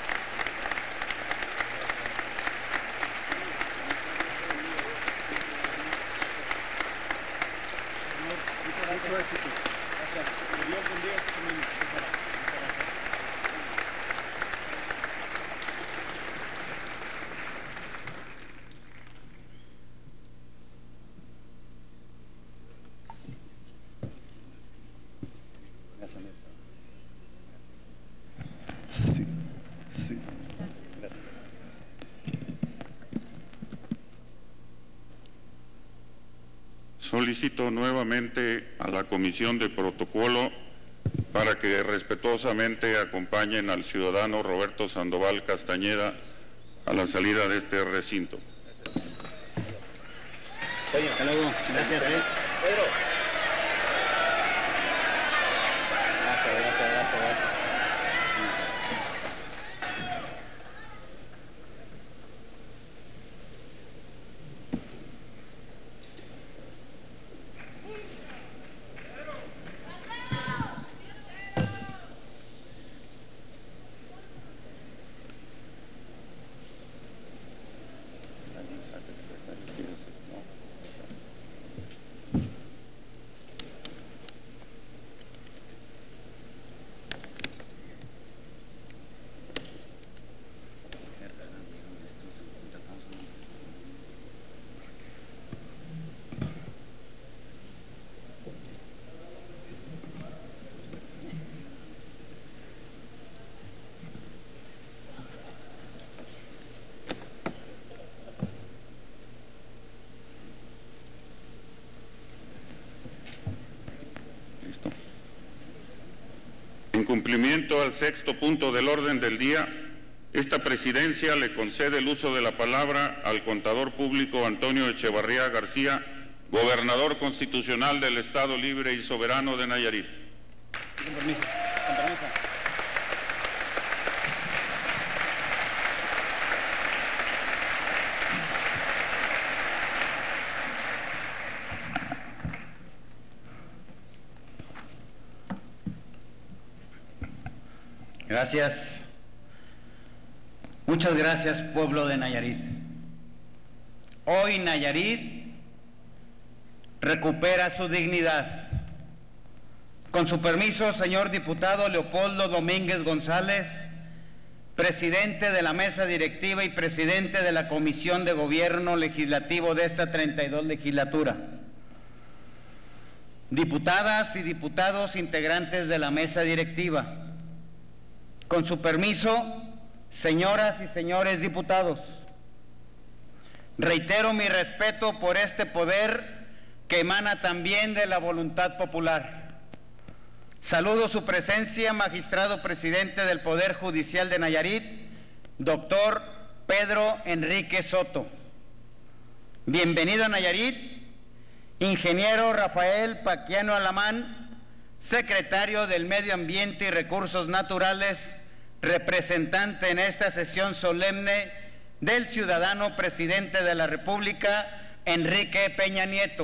Mucho éxito. Gracias. Que Dios bendiga este camino. Sí, sí. Gracias. Solicito nuevamente a la Comisión de Protocolo para que respetuosamente acompañen al ciudadano Roberto Sandoval Castañeda a la salida de este recinto. Gracias. Oye, hasta luego. Gracias, Pedro. Gracias. En cumplimiento al sexto punto del orden del día, esta presidencia le concede el uso de la palabra al contador público Antonio Echevarría García, gobernador constitucional del Estado Libre y Soberano de Nayarit. Con permiso. Con permiso. Gracias. Muchas gracias, pueblo de Nayarit. Hoy Nayarit recupera su dignidad. Con su permiso, señor diputado Leopoldo Domínguez González, presidente de la mesa directiva y presidente de la Comisión de Gobierno Legislativo de esta 32 legislatura. Diputadas y diputados integrantes de la mesa directiva. Con su permiso, señoras y señores diputados, reitero mi respeto por este poder que emana también de la voluntad popular. Saludo su presencia, magistrado presidente del Poder Judicial de Nayarit, doctor Pedro Enrique Soto. Bienvenido a Nayarit, ingeniero Rafael Paquiano Alamán, secretario del Medio Ambiente y Recursos Naturales, representante en esta sesión solemne del ciudadano presidente de la República, Enrique Peña Nieto.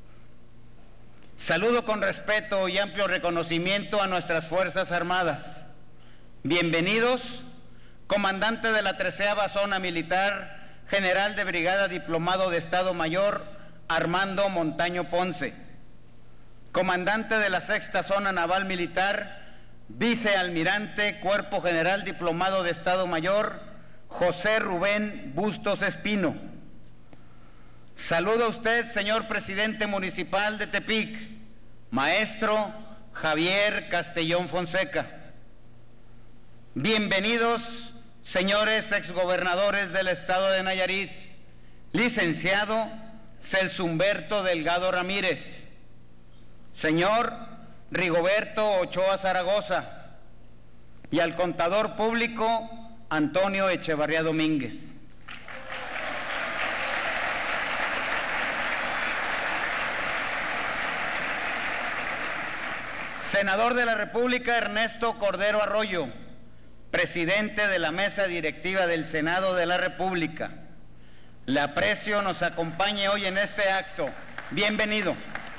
Saludo con respeto y amplio reconocimiento a nuestras Fuerzas Armadas. Bienvenidos, comandante de la 13ª Zona Militar, general de brigada diplomado de Estado Mayor, Armando Montaño Ponce. Comandante de la 6ª Zona Naval Militar, vicealmirante, Cuerpo General Diplomado de Estado Mayor, José Rubén Bustos Espino. Saludo a usted, señor presidente municipal de Tepic, maestro Javier Castellón Fonseca. Bienvenidos, señores exgobernadores del estado de Nayarit, licenciado Celso Humberto Delgado Ramírez, señor Rigoberto Ochoa Zaragoza, y al contador público Antonio Echevarría Domínguez. Senador de la República Ernesto Cordero Arroyo, presidente de la mesa directiva del Senado de la República. Le aprecio nos acompañe hoy en este acto. Bienvenido.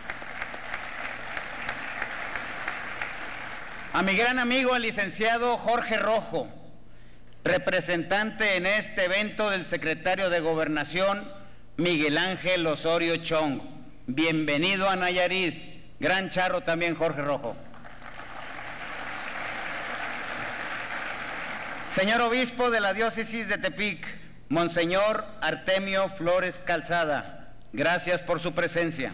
A mi gran amigo, el licenciado Jorge Rojo, representante en este evento del secretario de Gobernación, Miguel Ángel Osorio Chong. Bienvenido a Nayarit. Gran charro también, Jorge Rojo. Señor obispo de la diócesis de Tepic, Monseñor Artemio Flores Calzada, gracias por su presencia.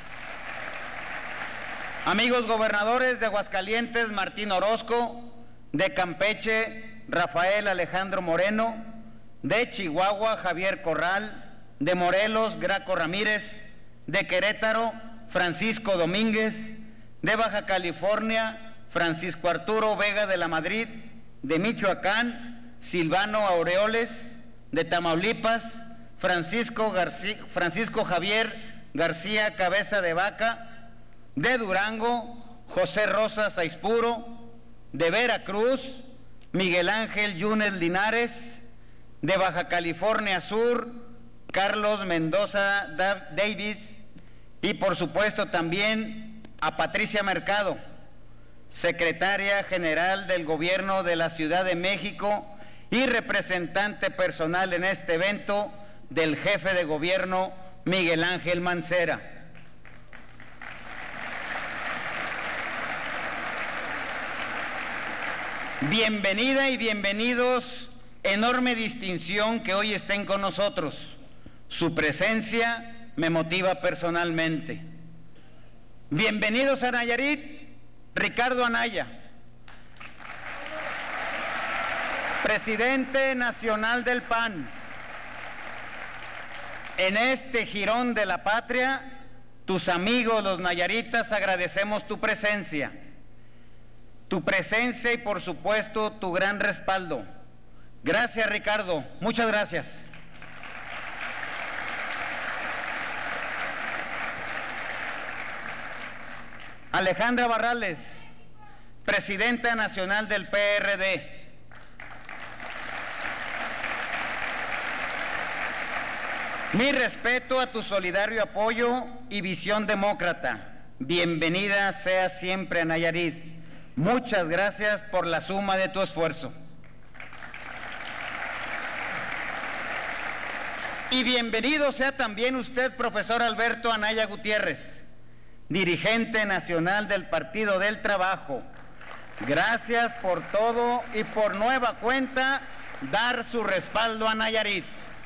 Amigos gobernadores de Aguascalientes, Martín Orozco, de Campeche, Rafael Alejandro Moreno, de Chihuahua, Javier Corral, de Morelos, Graco Ramírez, de Querétaro, Francisco Domínguez, de Baja California, Francisco Arturo Vega de la Madrid, de Michoacán, Silvano Aureoles, de Tamaulipas, Francisco Javier García Cabeza de Vaca, de Durango, José Rosa Saispuro, de Veracruz, Miguel Ángel Yunes Linares, de Baja California Sur, Carlos Mendoza Davis, y por supuesto también a Patricia Mercado, secretaria general del Gobierno de la Ciudad de México y representante personal en este evento del jefe de gobierno Miguel Ángel Mancera. Bienvenida y bienvenidos, enorme distinción que hoy estén con nosotros. Su presencia me motiva personalmente. Bienvenidos a Nayarit, Ricardo Anaya, presidente nacional del PAN. En este jirón de la patria, tus amigos los nayaritas agradecemos tu presencia y por supuesto tu gran respaldo. Gracias, Ricardo, muchas gracias. Alejandra Barrales, presidenta nacional del PRD. Mi respeto a tu solidario apoyo y visión demócrata. Bienvenida sea siempre a Nayarit. Muchas gracias por la suma de tu esfuerzo. Y bienvenido sea también usted, profesor Alberto Anaya Gutiérrez, dirigente nacional del Partido del Trabajo. Gracias por todo y por nueva cuenta dar su respaldo a Nayarit.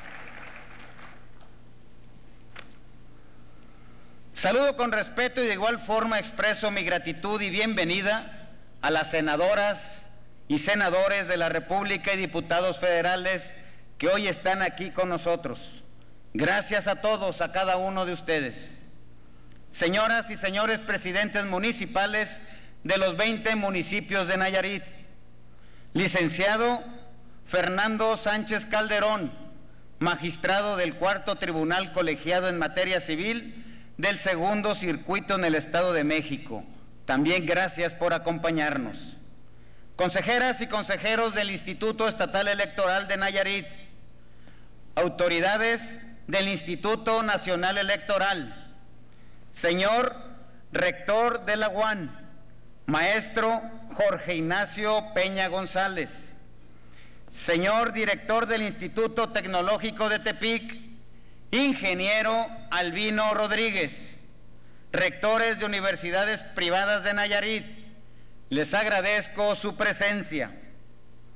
Saludo con respeto y de igual forma expreso mi gratitud y bienvenida a las senadoras y senadores de la República y diputados federales que hoy están aquí con nosotros. Gracias a todos, a cada uno de ustedes. Señoras y señores presidentes municipales de los 20 municipios de Nayarit, licenciado Fernando Sánchez Calderón, magistrado del Cuarto Tribunal Colegiado en Materia Civil del Segundo Circuito en el Estado de México, también gracias por acompañarnos. Consejeras y consejeros del Instituto Estatal Electoral de Nayarit, autoridades del Instituto Nacional Electoral, señor rector de la UAN, maestro Jorge Ignacio Peña González, señor director del Instituto Tecnológico de Tepic, ingeniero Albino Rodríguez, rectores de universidades privadas de Nayarit, les agradezco su presencia.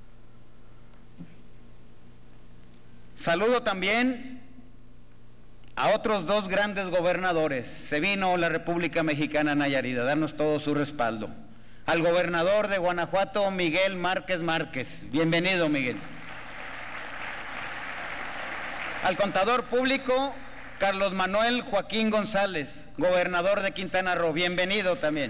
Saludo también a otros dos grandes gobernadores. Se vino la República Mexicana a Nayarit a darnos todo su respaldo. Al gobernador de Guanajuato, Miguel Márquez Márquez. Bienvenido, Miguel. Al contador público, Carlos Manuel Joaquín González, gobernador de Quintana Roo. Bienvenido también.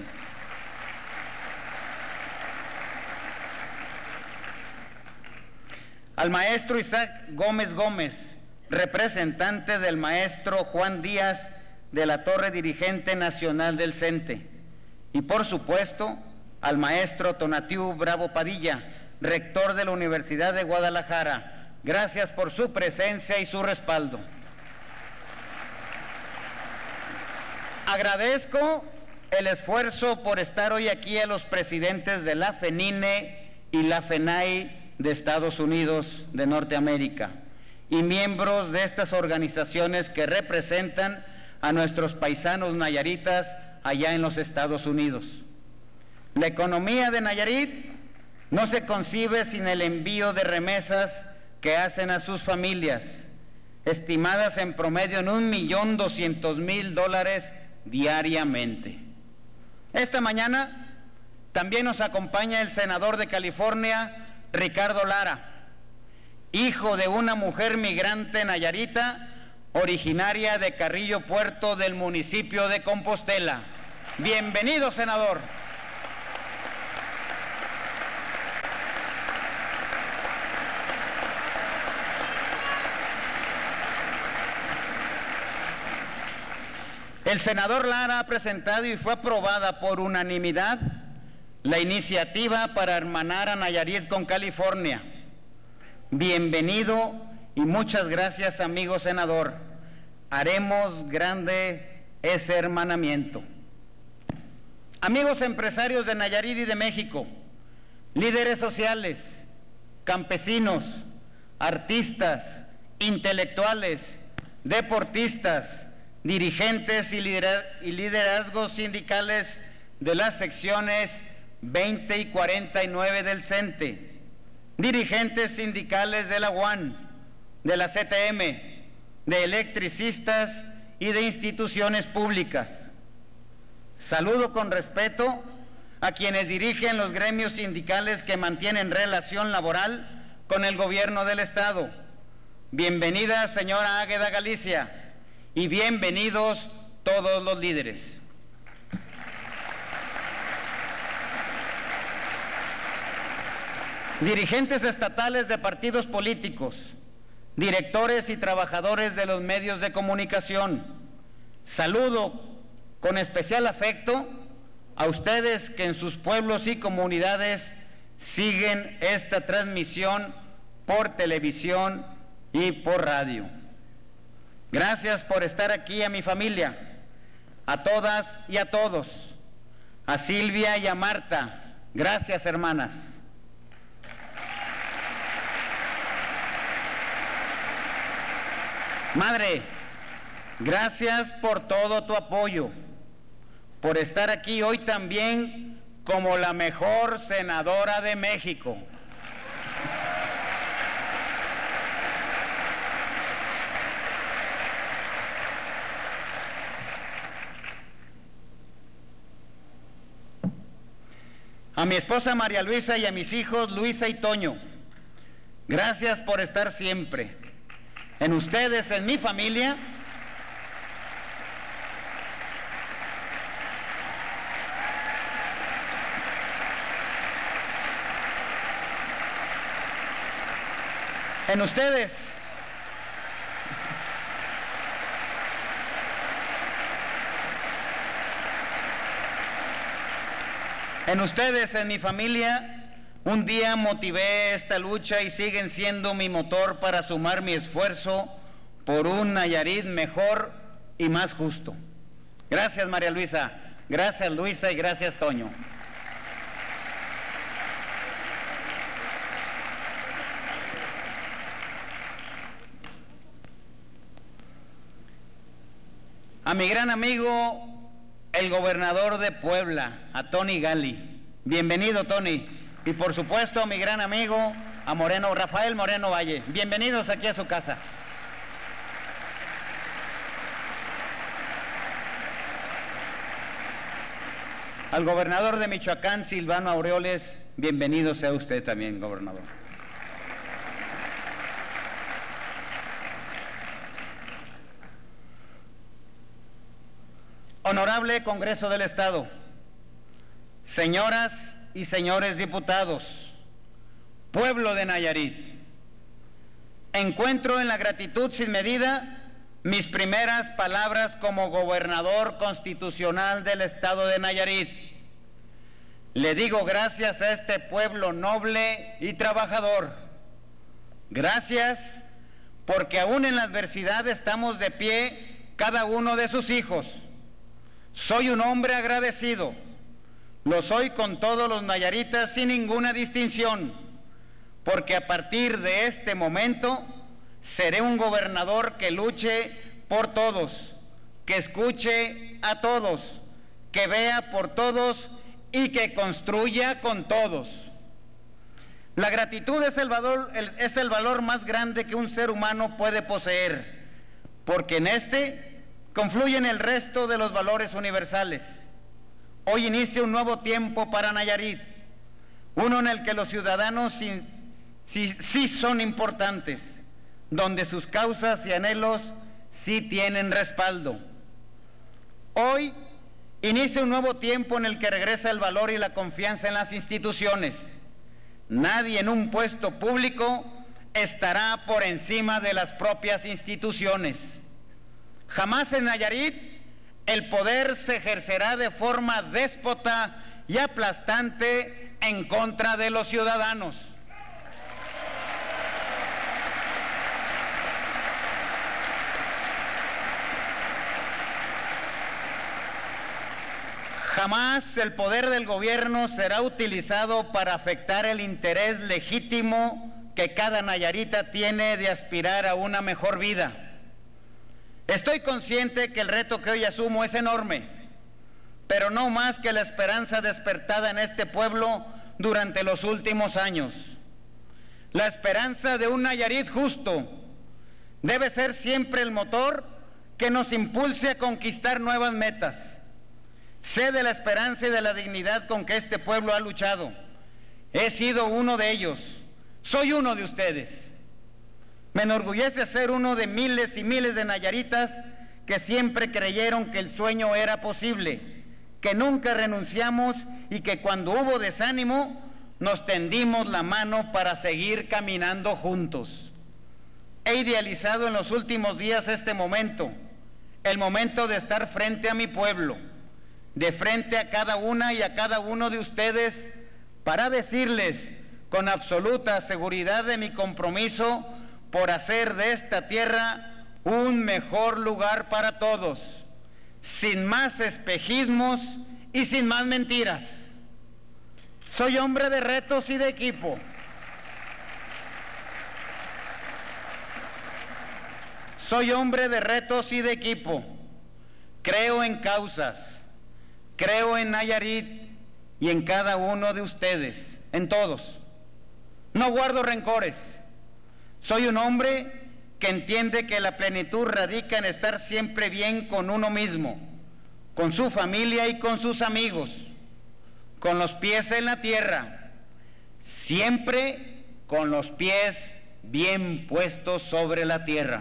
Al maestro Isaac Gómez Gómez, representante del maestro Juan Díaz de la Torre, dirigente nacional del CENTE. Y por supuesto, al maestro Tonatiu Bravo Padilla, rector de la Universidad de Guadalajara. Gracias por su presencia y su respaldo. Agradezco el esfuerzo por estar hoy aquí a los presidentes de la FENINE y la FENAI de Estados Unidos de Norteamérica y miembros de estas organizaciones que representan a nuestros paisanos nayaritas allá en los Estados Unidos. La economía de Nayarit no se concibe sin el envío de remesas que hacen a sus familias, estimadas en promedio en $1.200.000 diariamente. Esta mañana también nos acompaña el senador de California, Ricardo Lara, hijo de una mujer migrante nayarita, originaria de Carrillo Puerto del municipio de Compostela. Bienvenido, senador. El senador Lara ha presentado y fue aprobada por unanimidad la iniciativa para hermanar a Nayarit con California. Bienvenido y muchas gracias, amigo senador. Haremos grande ese hermanamiento. Amigos empresarios de Nayarit y de México, líderes sociales, campesinos, artistas, intelectuales, deportistas, dirigentes y liderazgos sindicales de las secciones 20 y 49 del CENTE, dirigentes sindicales de la UAN, de la CTM, de electricistas y de instituciones públicas. Saludo con respeto a quienes dirigen los gremios sindicales que mantienen relación laboral con el gobierno del Estado. Bienvenida, señora Águeda Galicia, y bienvenidos todos los líderes. Dirigentes estatales de partidos políticos, directores y trabajadores de los medios de comunicación, saludo con especial afecto a ustedes que en sus pueblos y comunidades siguen esta transmisión por televisión y por radio. Gracias por estar aquí, a mi familia, a todas y a todos, a Silvia y a Marta. Gracias, hermanas. Madre, gracias por todo tu apoyo, por estar aquí hoy también como la mejor senadora de México. A mi esposa María Luisa y a mis hijos Luisa y Toño, gracias por estar siempre. En ustedes, en mi familia, en ustedes, en mi familia, un día motivé esta lucha y siguen siendo mi motor para sumar mi esfuerzo por un Nayarit mejor y más justo. Gracias, María Luisa, gracias, Luisa, y gracias, Toño. A mi gran amigo, el gobernador de Puebla, a Tony Gali. Bienvenido, Tony. Y por supuesto a mi gran amigo, a Rafael Moreno Valle. Bienvenidos aquí a su casa. Al gobernador de Michoacán, Silvano Aureoles, bienvenido sea usted también, gobernador. Honorable Congreso del Estado, señoras y señores diputados, pueblo de Nayarit, encuentro en la gratitud sin medida mis primeras palabras como gobernador constitucional del Estado de Nayarit. Le digo gracias a este pueblo noble y trabajador. Gracias porque aún en la adversidad estamos de pie cada uno de sus hijos. Soy un hombre agradecido. Lo soy con todos los nayaritas sin ninguna distinción, porque a partir de este momento seré un gobernador que luche por todos, que escuche a todos, que vea por todos y que construya con todos. La gratitud es el valor más grande que un ser humano puede poseer, porque en este confluyen el resto de los valores universales. Hoy inicia un nuevo tiempo para Nayarit, uno en el que los ciudadanos sí son importantes, donde sus causas y anhelos sí tienen respaldo. Hoy inicia un nuevo tiempo en el que regresa el valor y la confianza en las instituciones. Nadie en un puesto público estará por encima de las propias instituciones. Jamás en Nayarit el poder se ejercerá de forma déspota y aplastante en contra de los ciudadanos. Jamás el poder del gobierno será utilizado para afectar el interés legítimo que cada nayarita tiene de aspirar a una mejor vida. Estoy consciente que el reto que hoy asumo es enorme, pero no más que la esperanza despertada en este pueblo durante los últimos años. La esperanza de un Nayarit justo debe ser siempre el motor que nos impulse a conquistar nuevas metas. Sé de la esperanza y de la dignidad con que este pueblo ha luchado. He sido uno de ellos. Soy uno de ustedes. Me enorgullece ser uno de miles y miles de nayaritas que siempre creyeron que el sueño era posible, que nunca renunciamos y que cuando hubo desánimo nos tendimos la mano para seguir caminando juntos. He idealizado en los últimos días este momento, el momento de estar frente a mi pueblo, de frente a cada una y a cada uno de ustedes, para decirles con absoluta seguridad de mi compromiso por hacer de esta tierra un mejor lugar para todos, sin más espejismos y sin más mentiras. Soy hombre de retos y de equipo. Soy hombre de retos y de equipo. Creo en causas, creo en Nayarit y en cada uno de ustedes, en todos. No guardo rencores. Soy un hombre que entiende que la plenitud radica en estar siempre bien con uno mismo, con su familia y con sus amigos, con los pies en la tierra, siempre con los pies bien puestos sobre la tierra.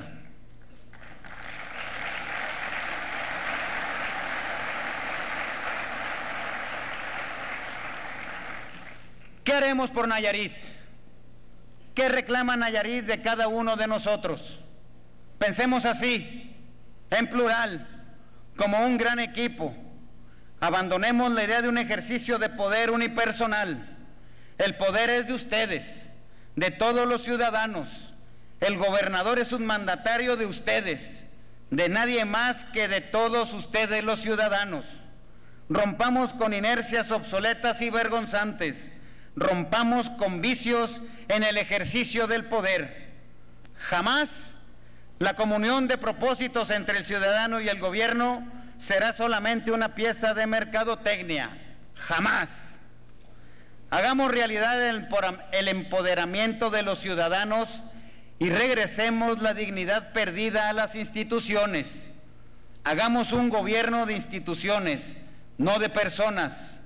¿Qué haremos por Nayarit? ¿Qué reclama Nayarit de cada uno de nosotros? Pensemos así, en plural, como un gran equipo. Abandonemos la idea de un ejercicio de poder unipersonal. El poder es de ustedes, de todos los ciudadanos. El gobernador es un mandatario de ustedes, de nadie más que de todos ustedes los ciudadanos. Rompamos con inercias obsoletas y vergonzantes. Rompamos con vicios en el ejercicio del poder. Jamás la comunión de propósitos entre el ciudadano y el gobierno será solamente una pieza de mercadotecnia. Jamás. Hagamos realidad el empoderamiento de los ciudadanos y regresemos la dignidad perdida a las instituciones. Hagamos un gobierno de instituciones, no de personas.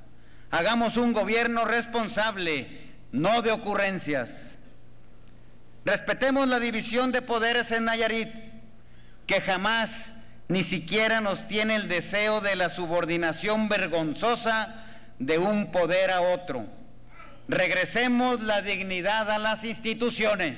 Hagamos un gobierno responsable, no de ocurrencias. Respetemos la división de poderes en Nayarit, que jamás ni siquiera nos tiene el deseo de la subordinación vergonzosa de un poder a otro. Regresemos la dignidad a las instituciones.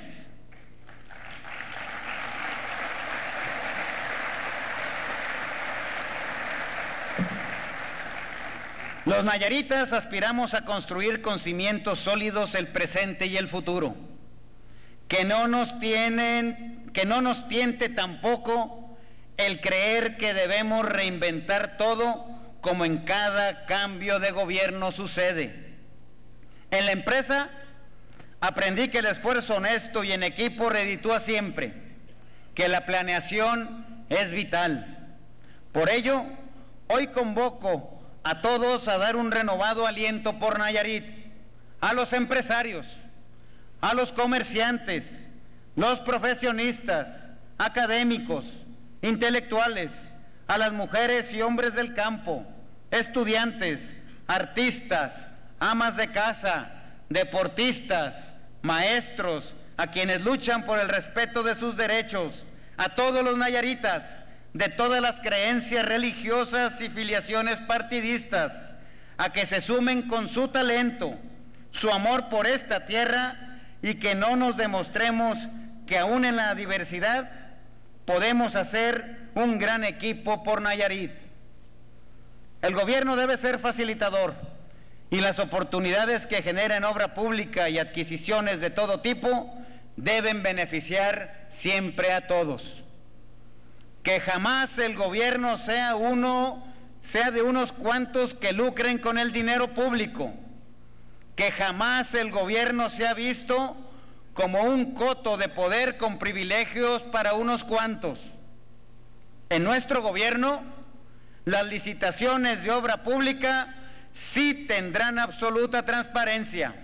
Los nayaritas aspiramos a construir con cimientos sólidos el presente y el futuro. Que no nos tiente tampoco el creer que debemos reinventar todo como en cada cambio de gobierno sucede. En la empresa aprendí que el esfuerzo honesto y en equipo reditúa siempre, que la planeación es vital. Por ello, hoy convoco a todos a dar un renovado aliento por Nayarit, a los empresarios, a los comerciantes, los profesionistas, académicos, intelectuales, a las mujeres y hombres del campo, estudiantes, artistas, amas de casa, deportistas, maestros, a quienes luchan por el respeto de sus derechos, a todos los nayaritas, de todas las creencias religiosas y filiaciones partidistas, a que se sumen con su talento, su amor por esta tierra y que no nos demostremos que aún en la diversidad podemos hacer un gran equipo por Nayarit. El gobierno debe ser facilitador y las oportunidades que genera en obra pública y adquisiciones de todo tipo deben beneficiar siempre a todos. Que jamás el gobierno sea de unos cuantos que lucren con el dinero público. Que jamás el gobierno sea visto como un coto de poder con privilegios para unos cuantos. En nuestro gobierno, las licitaciones de obra pública sí tendrán absoluta transparencia.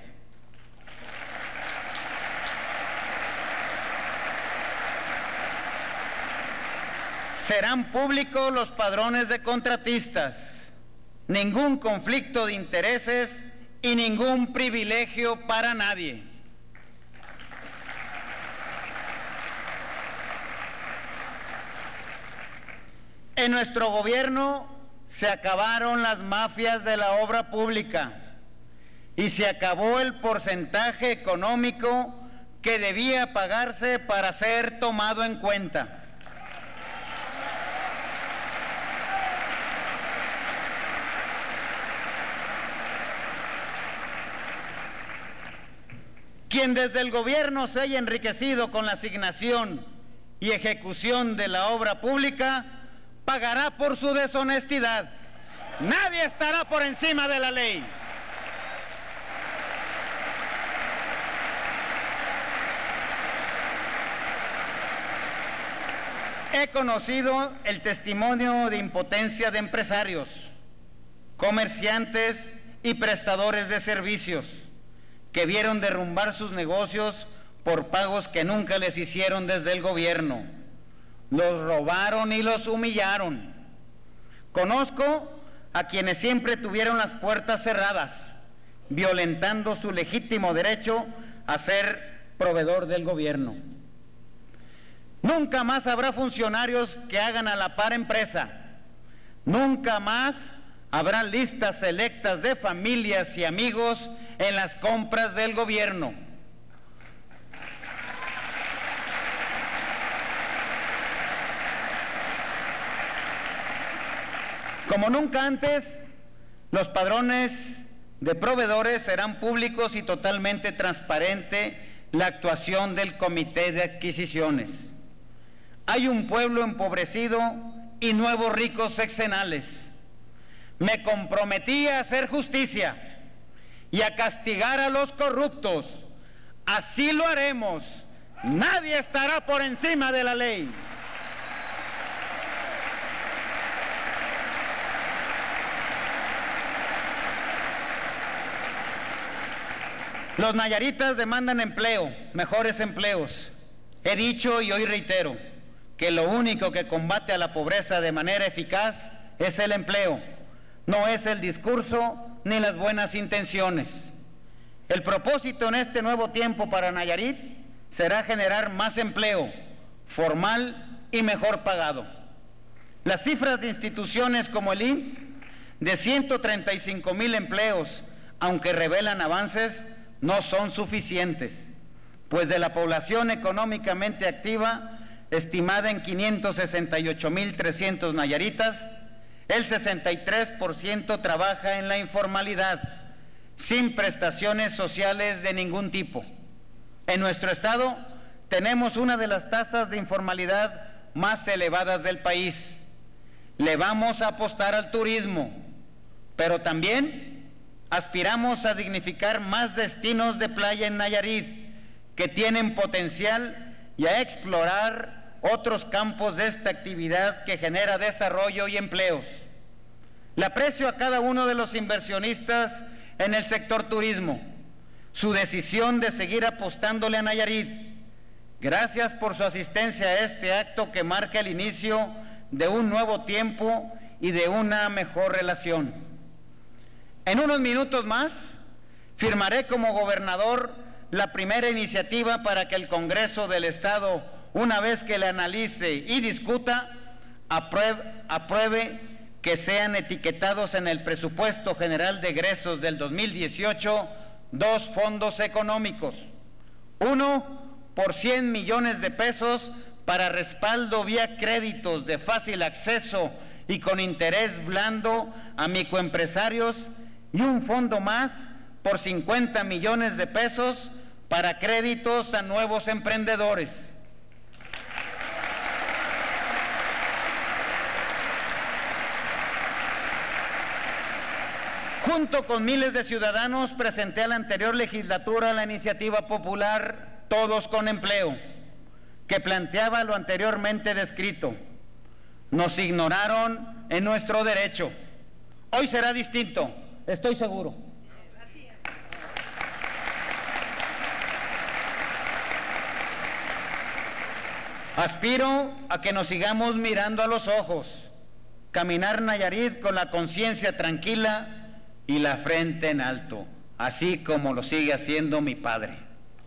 Serán públicos los padrones de contratistas, ningún conflicto de intereses y ningún privilegio para nadie. En nuestro gobierno se acabaron las mafias de la obra pública y se acabó el porcentaje económico que debía pagarse para ser tomado en cuenta. Quien desde el gobierno se haya enriquecido con la asignación y ejecución de la obra pública, pagará por su deshonestidad. Nadie estará por encima de la ley. He conocido el testimonio de impotencia de empresarios, comerciantes y prestadores de servicios que vieron derrumbar sus negocios por pagos que nunca les hicieron desde el gobierno. Los robaron y los humillaron. Conozco a quienes siempre tuvieron las puertas cerradas, violentando su legítimo derecho a ser proveedor del gobierno. Nunca más habrá funcionarios que hagan a la par empresa. Nunca más habrá listas selectas de familias y amigos en las compras del gobierno. Como nunca antes, los padrones de proveedores serán públicos y totalmente transparente la actuación del Comité de Adquisiciones. Hay un pueblo empobrecido y nuevos ricos sexenales. Me comprometí a hacer justicia y a castigar a los corruptos. Así lo haremos. Nadie estará por encima de la ley. Los nayaritas demandan empleo, mejores empleos. He dicho y hoy reitero que lo único que combate a la pobreza de manera eficaz es el empleo. no es el discurso ni las buenas intenciones. El propósito en este nuevo tiempo para Nayarit será generar más empleo, formal y mejor pagado. Las cifras de instituciones como el IMSS, de 135,000 empleos, aunque revelan avances, no son suficientes, pues de la población económicamente activa, estimada en 568,300 nayaritas, el 63% trabaja en la informalidad, sin prestaciones sociales de ningún tipo. En nuestro estado tenemos una de las tasas de informalidad más elevadas del país. Le vamos a apostar al turismo, pero también aspiramos a dignificar más destinos de playa en Nayarit que tienen potencial y a explorar otros campos de esta actividad que genera desarrollo y empleos. Le aprecio a cada uno de los inversionistas en el sector turismo su decisión de seguir apostándole a Nayarit. Gracias por su asistencia a este acto que marca el inicio de un nuevo tiempo y de una mejor relación. En unos minutos más firmaré como gobernador la primera iniciativa para que el Congreso del Estado, una vez que la analice y discuta, apruebe que sean etiquetados en el Presupuesto General de Egresos del 2018 dos fondos económicos. Uno por 100 millones de pesos para respaldo vía créditos de fácil acceso y con interés blando a microempresarios, y un fondo más por 50 millones de pesos para créditos a nuevos emprendedores. Junto con miles de ciudadanos presenté a la anterior legislatura la iniciativa popular Todos con Empleo, que planteaba lo anteriormente descrito. Nos ignoraron en nuestro derecho. Hoy será distinto, estoy seguro. Aspiro a que nos sigamos mirando a los ojos, caminar Nayarit con la conciencia tranquila y la frente en alto, así como lo sigue haciendo mi padre.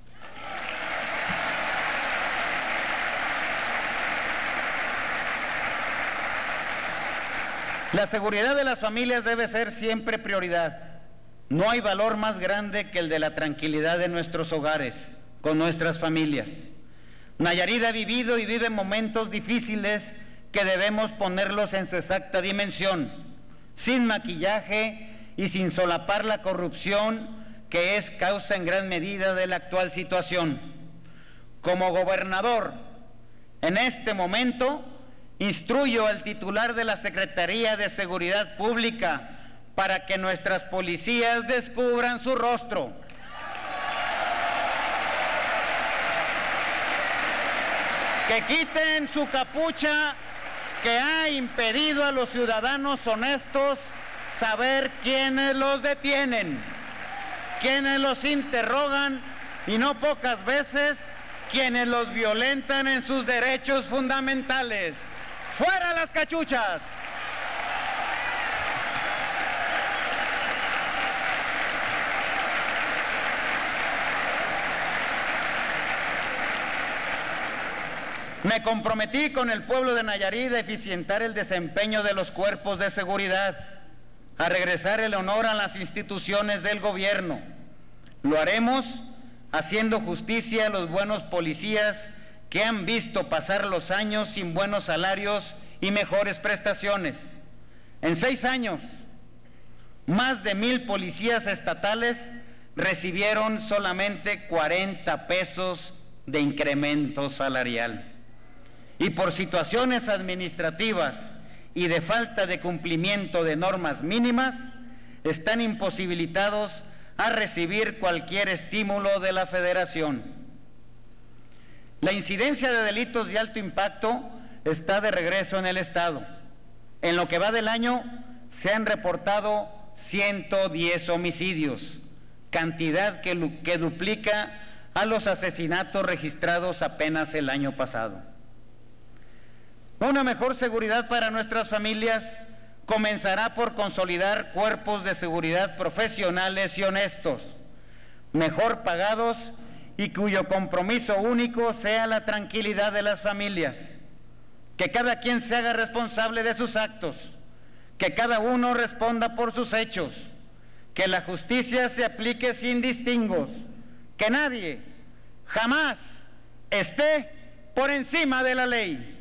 La seguridad de las familias debe ser siempre prioridad. No hay valor más grande que el de la tranquilidad de nuestros hogares, con nuestras familias. Nayarit ha vivido y vive momentos difíciles que debemos ponerlos en su exacta dimensión, sin maquillaje y sin solapar la corrupción que es causa en gran medida de la actual situación. Como gobernador, en este momento, instruyo al titular de la Secretaría de Seguridad Pública para que nuestras policías descubran su rostro. Que quiten su capucha que ha impedido a los ciudadanos honestos saber quiénes los detienen, quiénes los interrogan y no pocas veces quienes los violentan en sus derechos fundamentales. ¡Fuera las cachuchas! Me comprometí con el pueblo de Nayarit a eficientar el desempeño de los cuerpos de seguridad, a regresar el honor a las instituciones del gobierno. Lo haremos haciendo justicia a los buenos policías que han visto pasar los años sin buenos salarios y mejores prestaciones. En 6 años, más de 1,000 policías estatales recibieron solamente 40 pesos de incremento salarial. Y por situaciones administrativas y de falta de cumplimiento de normas mínimas, están imposibilitados a recibir cualquier estímulo de la Federación. La incidencia de delitos de alto impacto está de regreso en el Estado. En lo que va del año se han reportado 110 homicidios, cantidad que duplica a los asesinatos registrados apenas el año pasado. Una mejor seguridad para nuestras familias comenzará por consolidar cuerpos de seguridad profesionales y honestos, mejor pagados y cuyo compromiso único sea la tranquilidad de las familias. Que cada quien se haga responsable de sus actos, que cada uno responda por sus hechos, que la justicia se aplique sin distingos, que nadie jamás esté por encima de la ley.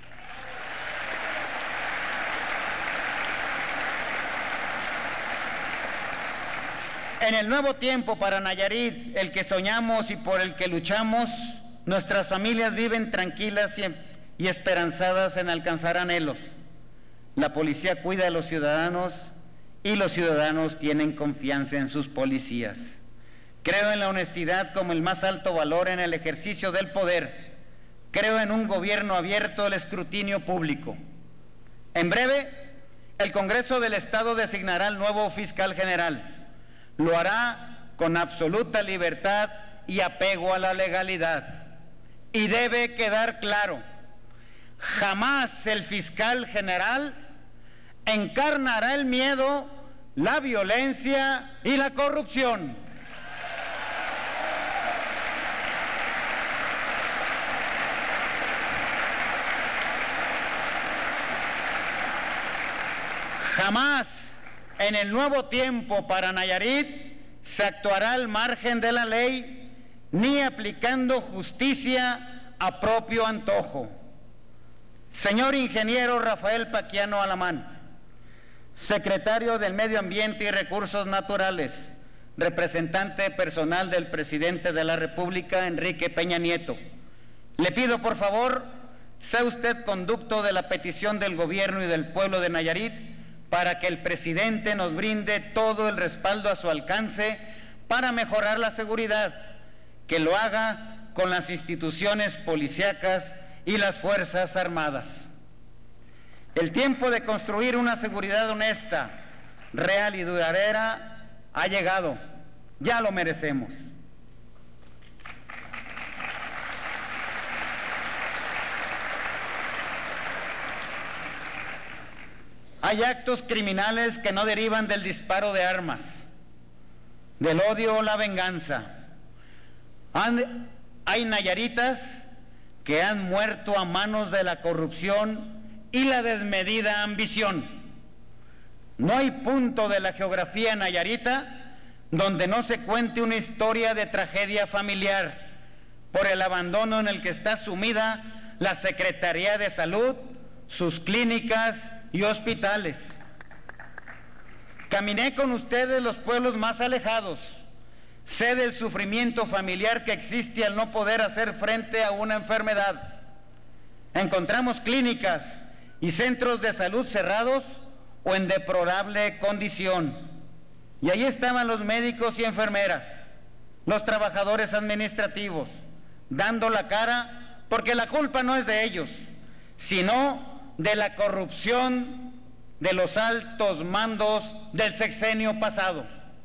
En el nuevo tiempo para Nayarit, el que soñamos y por el que luchamos, nuestras familias viven tranquilas y esperanzadas en alcanzar anhelos. La policía cuida a los ciudadanos y los ciudadanos tienen confianza en sus policías. Creo en la honestidad como el más alto valor en el ejercicio del poder. Creo en un gobierno abierto al escrutinio público. En breve, el Congreso del Estado designará al nuevo fiscal general. Lo hará con absoluta libertad y apego a la legalidad. Y debe quedar claro, jamás el fiscal general encarnará el miedo, la violencia y la corrupción. Jamás en el nuevo tiempo para Nayarit se actuará al margen de la ley ni aplicando justicia a propio antojo. Señor ingeniero Rafael Paquiano Alamán, secretario del Medio Ambiente y Recursos Naturales, representante personal del presidente de la República, Enrique Peña Nieto, le pido por favor, sea usted conducto de la petición del gobierno y del pueblo de Nayarit para que el presidente nos brinde todo el respaldo a su alcance para mejorar la seguridad, que lo haga con las instituciones policíacas y las Fuerzas Armadas. El tiempo de construir una seguridad honesta, real y duradera ha llegado. Ya lo merecemos. Hay actos criminales que no derivan del disparo de armas, del odio o la venganza. Hay nayaritas que han muerto a manos de la corrupción y la desmedida ambición. No hay punto de la geografía nayarita donde no se cuente una historia de tragedia familiar por el abandono en el que está sumida la Secretaría de Salud, sus clínicas y hospitales. Caminé con ustedes los pueblos más alejados. Sé del sufrimiento familiar que existe al no poder hacer frente a una enfermedad. Encontramos clínicas y centros de salud cerrados o en deplorable condición. Y ahí estaban los médicos y enfermeras, los trabajadores administrativos, dando la cara porque la culpa no es de ellos, sino de la corrupción de los altos mandos del sexenio pasado.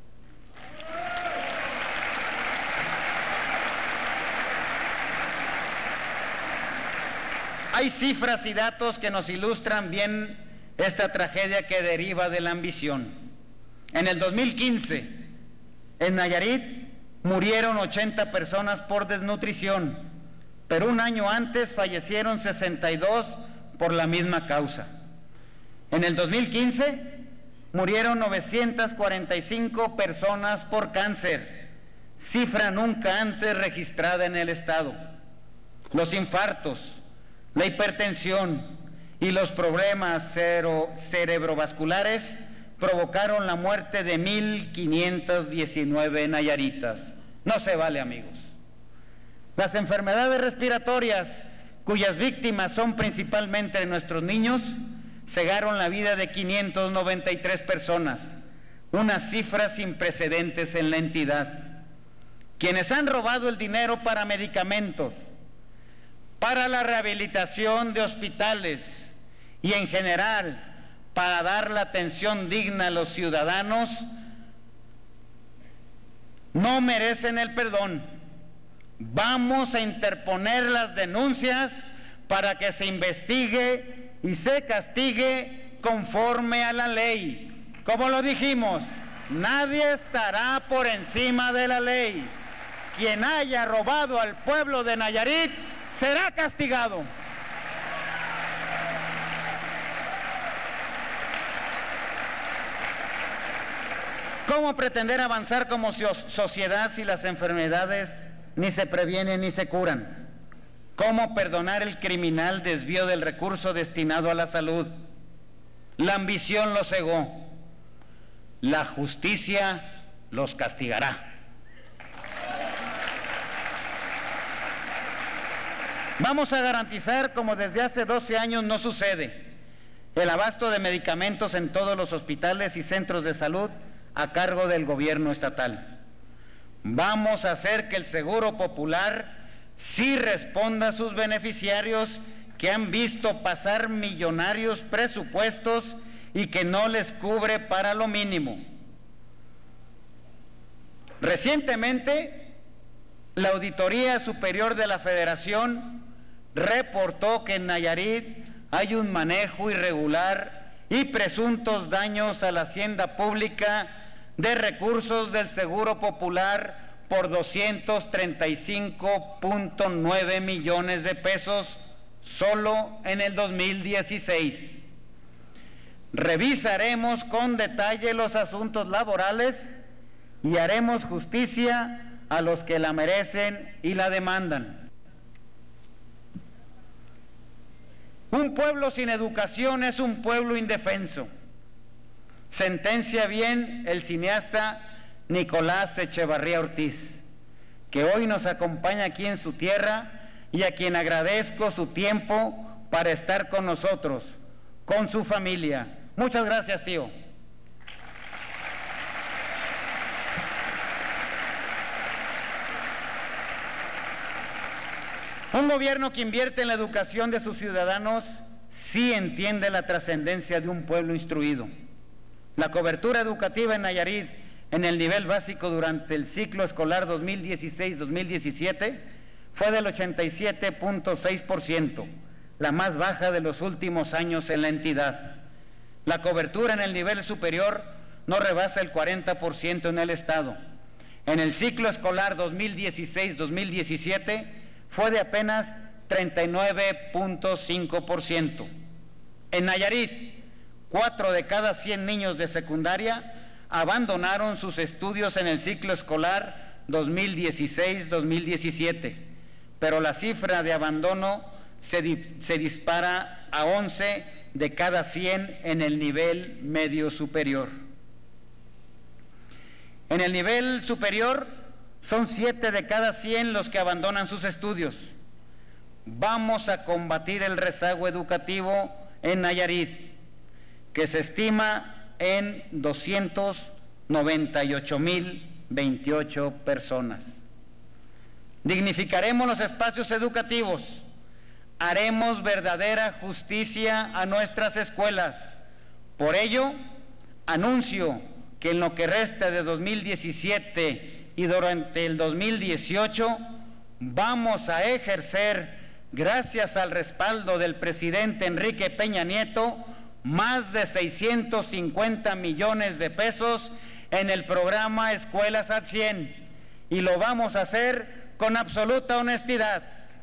Hay cifras y datos que nos ilustran bien esta tragedia que deriva de la ambición. En el 2015, en Nayarit, murieron 80 personas por desnutrición, pero un año antes fallecieron 62 por la misma causa. En el 2015 murieron 945 personas por cáncer, cifra nunca antes registrada en el Estado. Los infartos, la hipertensión y los problemas cerebrovasculares provocaron la muerte de 1,519 nayaritas. No se vale, amigos. Las enfermedades respiratorias, cuyas víctimas son principalmente nuestros niños, cegaron la vida de 593 personas, una cifra sin precedentes en la entidad. Quienes han robado el dinero para medicamentos, para la rehabilitación de hospitales y en general para dar la atención digna a los ciudadanos, no merecen el perdón. Vamos a interponer las denuncias para que se investigue y se castigue conforme a la ley. Como lo dijimos, nadie estará por encima de la ley. Quien haya robado al pueblo de Nayarit será castigado. ¿Cómo pretender avanzar como sociedad si las enfermedades ni se previenen ni se curan? ¿Cómo perdonar el criminal desvío del recurso destinado a la salud? La ambición los cegó. La justicia los castigará. Vamos a garantizar, como desde hace 12 años no sucede, el abasto de medicamentos en todos los hospitales y centros de salud a cargo del gobierno estatal. Vamos a hacer que el Seguro Popular sí responda a sus beneficiarios que han visto pasar millonarios presupuestos y que no les cubre para lo mínimo. Recientemente, la Auditoría Superior de la Federación reportó que en Nayarit hay un manejo irregular y presuntos daños a la hacienda pública de recursos del Seguro Popular por 235.9 millones de pesos solo en el 2016. Revisaremos con detalle los asuntos laborales y haremos justicia a los que la merecen y la demandan. Un pueblo sin educación es un pueblo indefenso. Sentencia bien el cineasta Nicolás Echevarría Ortiz, que hoy nos acompaña aquí en su tierra y a quien agradezco su tiempo para estar con nosotros, con su familia. Muchas gracias, tío. Un gobierno que invierte en la educación de sus ciudadanos sí entiende la trascendencia de un pueblo instruido. La cobertura educativa en Nayarit en el nivel básico durante el ciclo escolar 2016-2017 fue del 87.6%, la más baja de los últimos años en la entidad. La cobertura en el nivel superior no rebasa el 40% en el estado. En el ciclo escolar 2016-2017 fue de apenas 39.5%. En Nayarit, 4 de cada 100 niños de secundaria abandonaron sus estudios en el ciclo escolar 2016-2017, pero la cifra de abandono se dispara a 11 de cada 100 en el nivel medio superior. En el nivel superior son 7 de cada 100 los que abandonan sus estudios. Vamos a combatir el rezago educativo en Nayarit, que se estima en 298,028 personas. Dignificaremos los espacios educativos, haremos verdadera justicia a nuestras escuelas. Por ello, anuncio que en lo que resta de 2017 y durante el 2018 vamos a ejercer, gracias al respaldo del presidente Enrique Peña Nieto, más de 650 millones de pesos en el programa Escuelas al 100, y lo vamos a hacer con absoluta honestidad.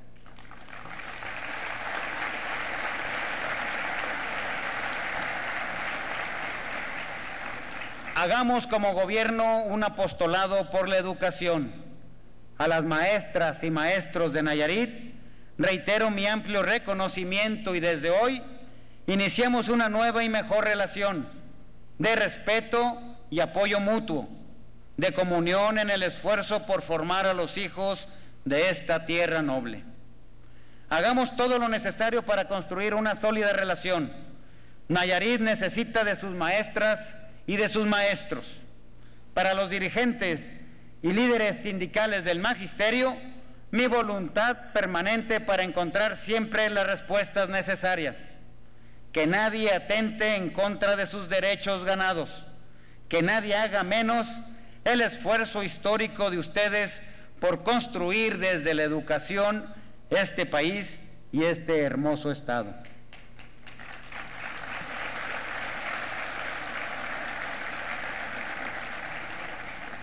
Hagamos como gobierno un apostolado por la educación. A las maestras y maestros de Nayarit reitero mi amplio reconocimiento y desde hoy iniciamos una nueva y mejor relación de respeto y apoyo mutuo, de comunión en el esfuerzo por formar a los hijos de esta tierra noble. Hagamos todo lo necesario para construir una sólida relación. Nayarit necesita de sus maestras y de sus maestros. Para los dirigentes y líderes sindicales del magisterio, mi voluntad permanente para encontrar siempre las respuestas necesarias. Que nadie atente en contra de sus derechos ganados, que nadie haga menos el esfuerzo histórico de ustedes por construir desde la educación este país y este hermoso estado.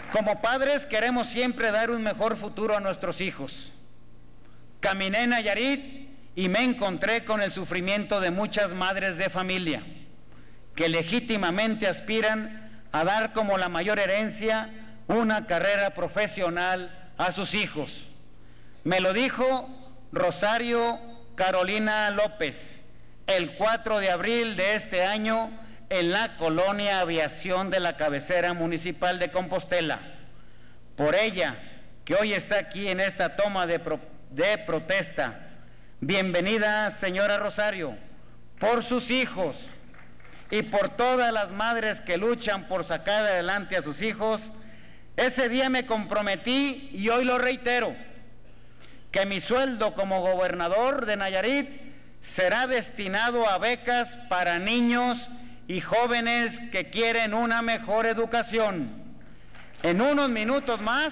Como padres queremos siempre dar un mejor futuro a nuestros hijos. Caminé en Nayarit y me encontré con el sufrimiento de muchas madres de familia que legítimamente aspiran a dar como la mayor herencia una carrera profesional a sus hijos. Me lo dijo Rosario Carolina López el 4 de abril de este año en la colonia Aviación de la cabecera municipal de Compostela. Por ella, que hoy está aquí en esta toma de protesta. Bienvenida, señora Rosario, por sus hijos y por todas las madres que luchan por sacar adelante a sus hijos. Ese día me comprometí y hoy lo reitero, que mi sueldo como gobernador de Nayarit será destinado a becas para niños y jóvenes que quieren una mejor educación. En unos minutos más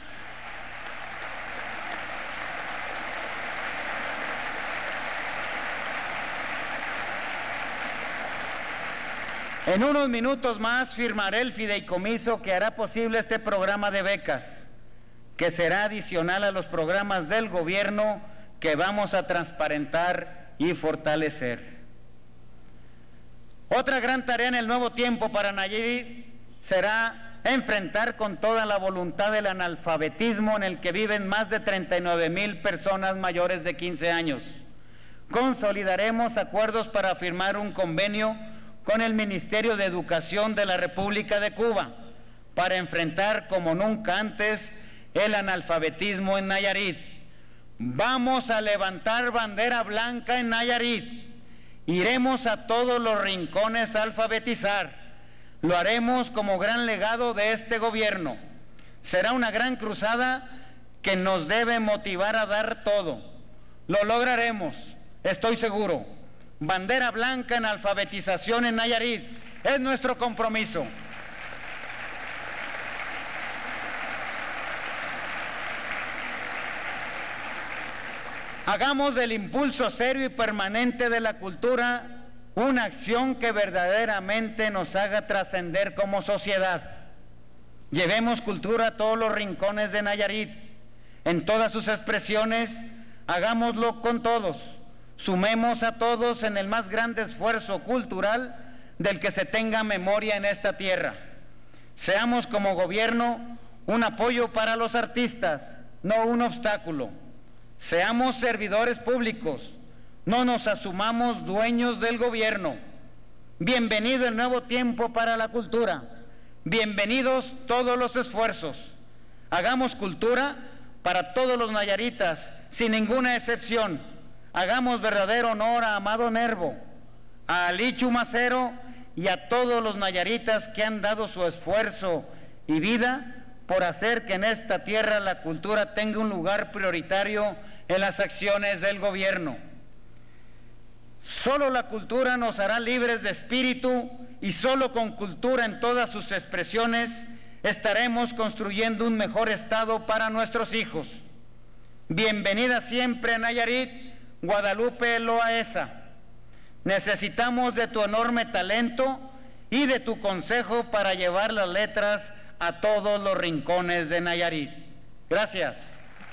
firmaré el fideicomiso que hará posible este programa de becas, que será adicional a los programas del gobierno que vamos a transparentar y fortalecer. Otra gran tarea en el nuevo tiempo para Nayarit será enfrentar con toda la voluntad el analfabetismo en el que viven más de 39,000 personas mayores de 15 años. Consolidaremos acuerdos para firmar un convenio con el Ministerio de Educación de la República de Cuba para enfrentar como nunca antes el analfabetismo en Nayarit. Vamos a levantar bandera blanca en Nayarit. Iremos a todos los rincones a alfabetizar. Lo haremos como gran legado de este gobierno. Será una gran cruzada que nos debe motivar a dar todo. Lo lograremos, estoy seguro. Bandera blanca en alfabetización en Nayarit es nuestro compromiso. Hagamos del impulso serio y permanente de la cultura una acción que verdaderamente nos haga trascender como sociedad. Llevemos cultura a todos los rincones de Nayarit, en todas sus expresiones, hagámoslo con todos, sumemos a todos en el más grande esfuerzo cultural del que se tenga memoria en esta tierra. Seamos como gobierno un apoyo para los artistas, no un obstáculo. Seamos servidores públicos, no nos asumamos dueños del gobierno. Bienvenido el nuevo tiempo para la cultura. Bienvenidos todos los esfuerzos. Hagamos cultura para todos los nayaritas, sin ninguna excepción. Hagamos verdadero honor a Amado Nervo, a Alichu Macero y a todos los nayaritas que han dado su esfuerzo y vida por hacer que en esta tierra la cultura tenga un lugar prioritario en las acciones del gobierno. Solo la cultura nos hará libres de espíritu y solo con cultura en todas sus expresiones estaremos construyendo un mejor estado para nuestros hijos. Bienvenida siempre a Nayarit, Guadalupe Loaesa. Necesitamos de tu enorme talento y de tu consejo para llevar las letras a todos los rincones de Nayarit. Gracias.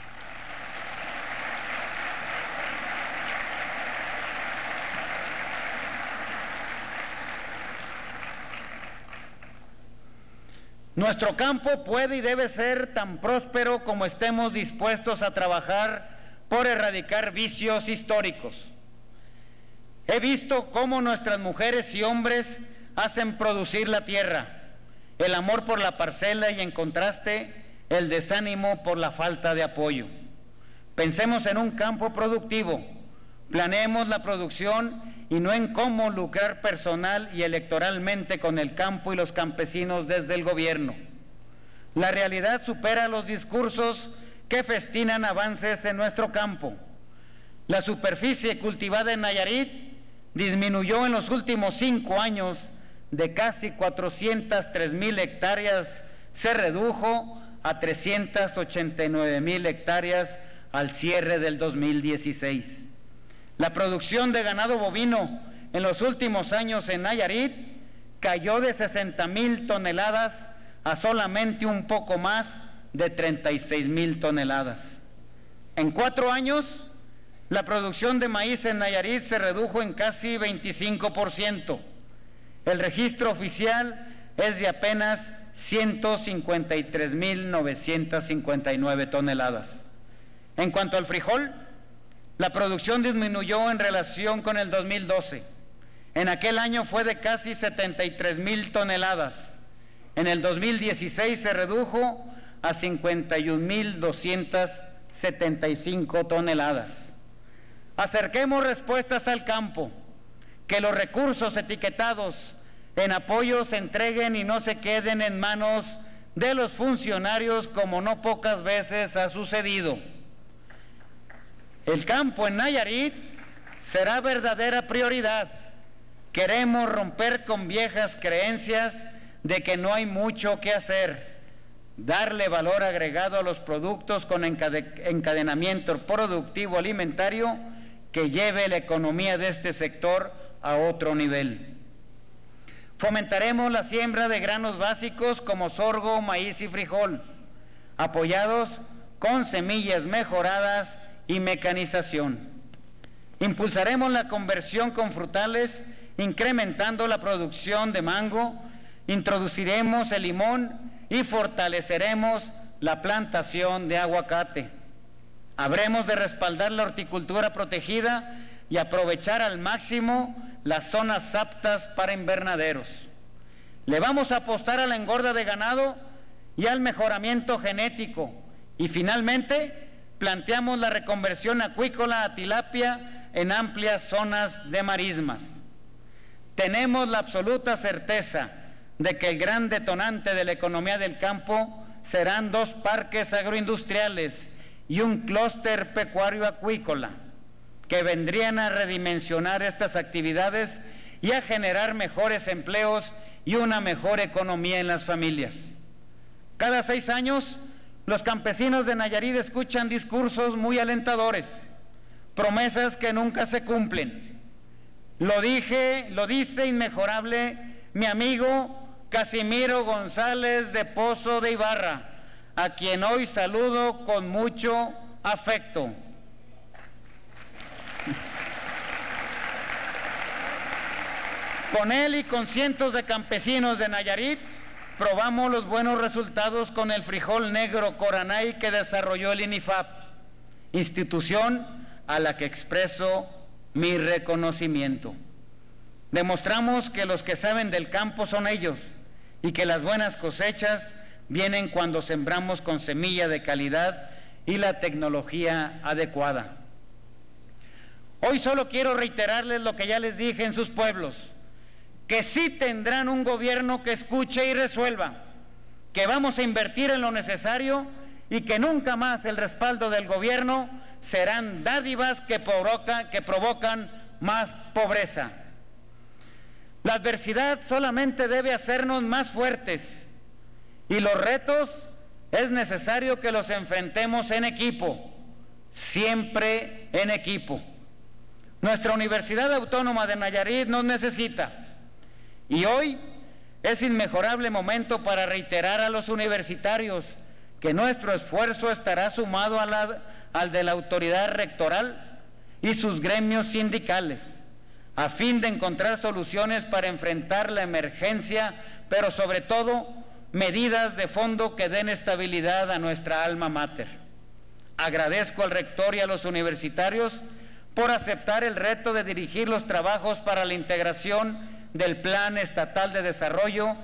Nuestro campo puede y debe ser tan próspero como estemos dispuestos a trabajar por erradicar vicios históricos. He visto cómo nuestras mujeres y hombres hacen producir la tierra, el amor por la parcela y en contraste el desánimo por la falta de apoyo. Pensemos en un campo productivo, planeemos la producción y no en cómo lucrar personal y electoralmente con el campo y los campesinos desde el gobierno. La realidad supera los discursos que festinan avances en nuestro campo. La superficie cultivada en Nayarit disminuyó en los últimos 5 años de casi 403,000 hectáreas, se redujo a 389,000 hectáreas al cierre del 2016. La producción de ganado bovino en los últimos años en Nayarit cayó de 60,000 toneladas a solamente un poco más de 36,000 toneladas. En 4 años, la producción de maíz en Nayarit se redujo en casi 25%. El registro oficial es de apenas 153,959 toneladas. En cuanto al frijol, la producción disminuyó en relación con el 2012. En aquel año fue de casi 73,000 toneladas. En el 2016 se redujo a 51,275 toneladas. Acerquemos respuestas al campo, que los recursos etiquetados en apoyo se entreguen y no se queden en manos de los funcionarios, como no pocas veces ha sucedido. El campo en Nayarit será verdadera prioridad. Queremos romper con viejas creencias de que no hay mucho que hacer, darle valor agregado a los productos con encadenamiento productivo alimentario que lleve la economía de este sector a otro nivel. Fomentaremos la siembra de granos básicos como sorgo, maíz y frijol, apoyados con semillas mejoradas y mecanización. Impulsaremos la conversión con frutales, incrementando la producción de mango, introduciremos el limón y fortaleceremos la plantación de aguacate. Habremos de respaldar la horticultura protegida y aprovechar al máximo las zonas aptas para invernaderos. Le vamos a apostar a la engorda de ganado y al mejoramiento genético. Y finalmente, planteamos la reconversión acuícola a tilapia en amplias zonas de marismas. Tenemos la absoluta certeza de que el gran detonante de la economía del campo serán 2 parques agroindustriales y un clúster pecuario acuícola, que vendrían a redimensionar estas actividades y a generar mejores empleos y una mejor economía en las familias. Cada 6 años, los campesinos de Nayarit escuchan discursos muy alentadores, promesas que nunca se cumplen. Lo dice inmejorable mi amigo Casimiro González de Pozo de Ibarra, a quien hoy saludo con mucho afecto. Con él y con cientos de campesinos de Nayarit, probamos los buenos resultados con el frijol negro Coranay que desarrolló el INIFAP, institución a la que expreso mi reconocimiento. Demostramos que los que saben del campo son ellos y que las buenas cosechas vienen cuando sembramos con semilla de calidad y la tecnología adecuada. Hoy solo quiero reiterarles lo que ya les dije en sus pueblos, que sí tendrán un gobierno que escuche y resuelva, que vamos a invertir en lo necesario y que nunca más el respaldo del gobierno serán dádivas que provocan más pobreza. La adversidad solamente debe hacernos más fuertes y los retos es necesario que los enfrentemos en equipo, siempre en equipo. Nuestra Universidad Autónoma de Nayarit nos necesita y hoy es inmejorable momento para reiterar a los universitarios que nuestro esfuerzo estará sumado al de la autoridad rectoral y sus gremios sindicales, a fin de encontrar soluciones para enfrentar la emergencia, pero sobre todo medidas de fondo que den estabilidad a nuestra alma mater. Agradezco al rector y a los universitarios por aceptar el reto de dirigir los trabajos para la integración del Plan Estatal de Desarrollo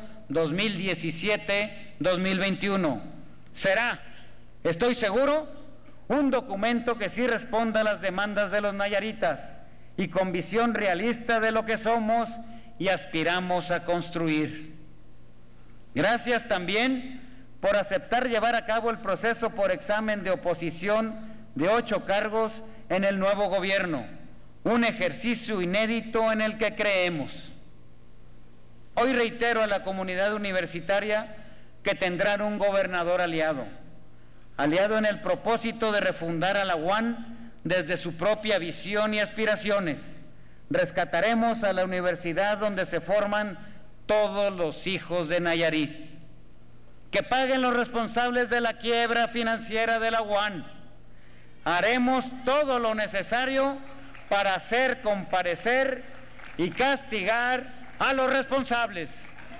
2017-2021. Será, estoy seguro, un documento que sí responda a las demandas de los nayaritas y con visión realista de lo que somos y aspiramos a construir. Gracias también por aceptar llevar a cabo el proceso por examen de oposición de 8 cargos en el nuevo gobierno, un ejercicio inédito en el que creemos. Hoy reitero a la comunidad universitaria que tendrán un gobernador aliado en el propósito de refundar a la UAN desde su propia visión y aspiraciones. Rescataremos a la universidad donde se forman todos los hijos de Nayarit. que paguen los responsables de la quiebra financiera de la UAN. Haremos todo lo necesario para hacer comparecer y castigar a los responsables.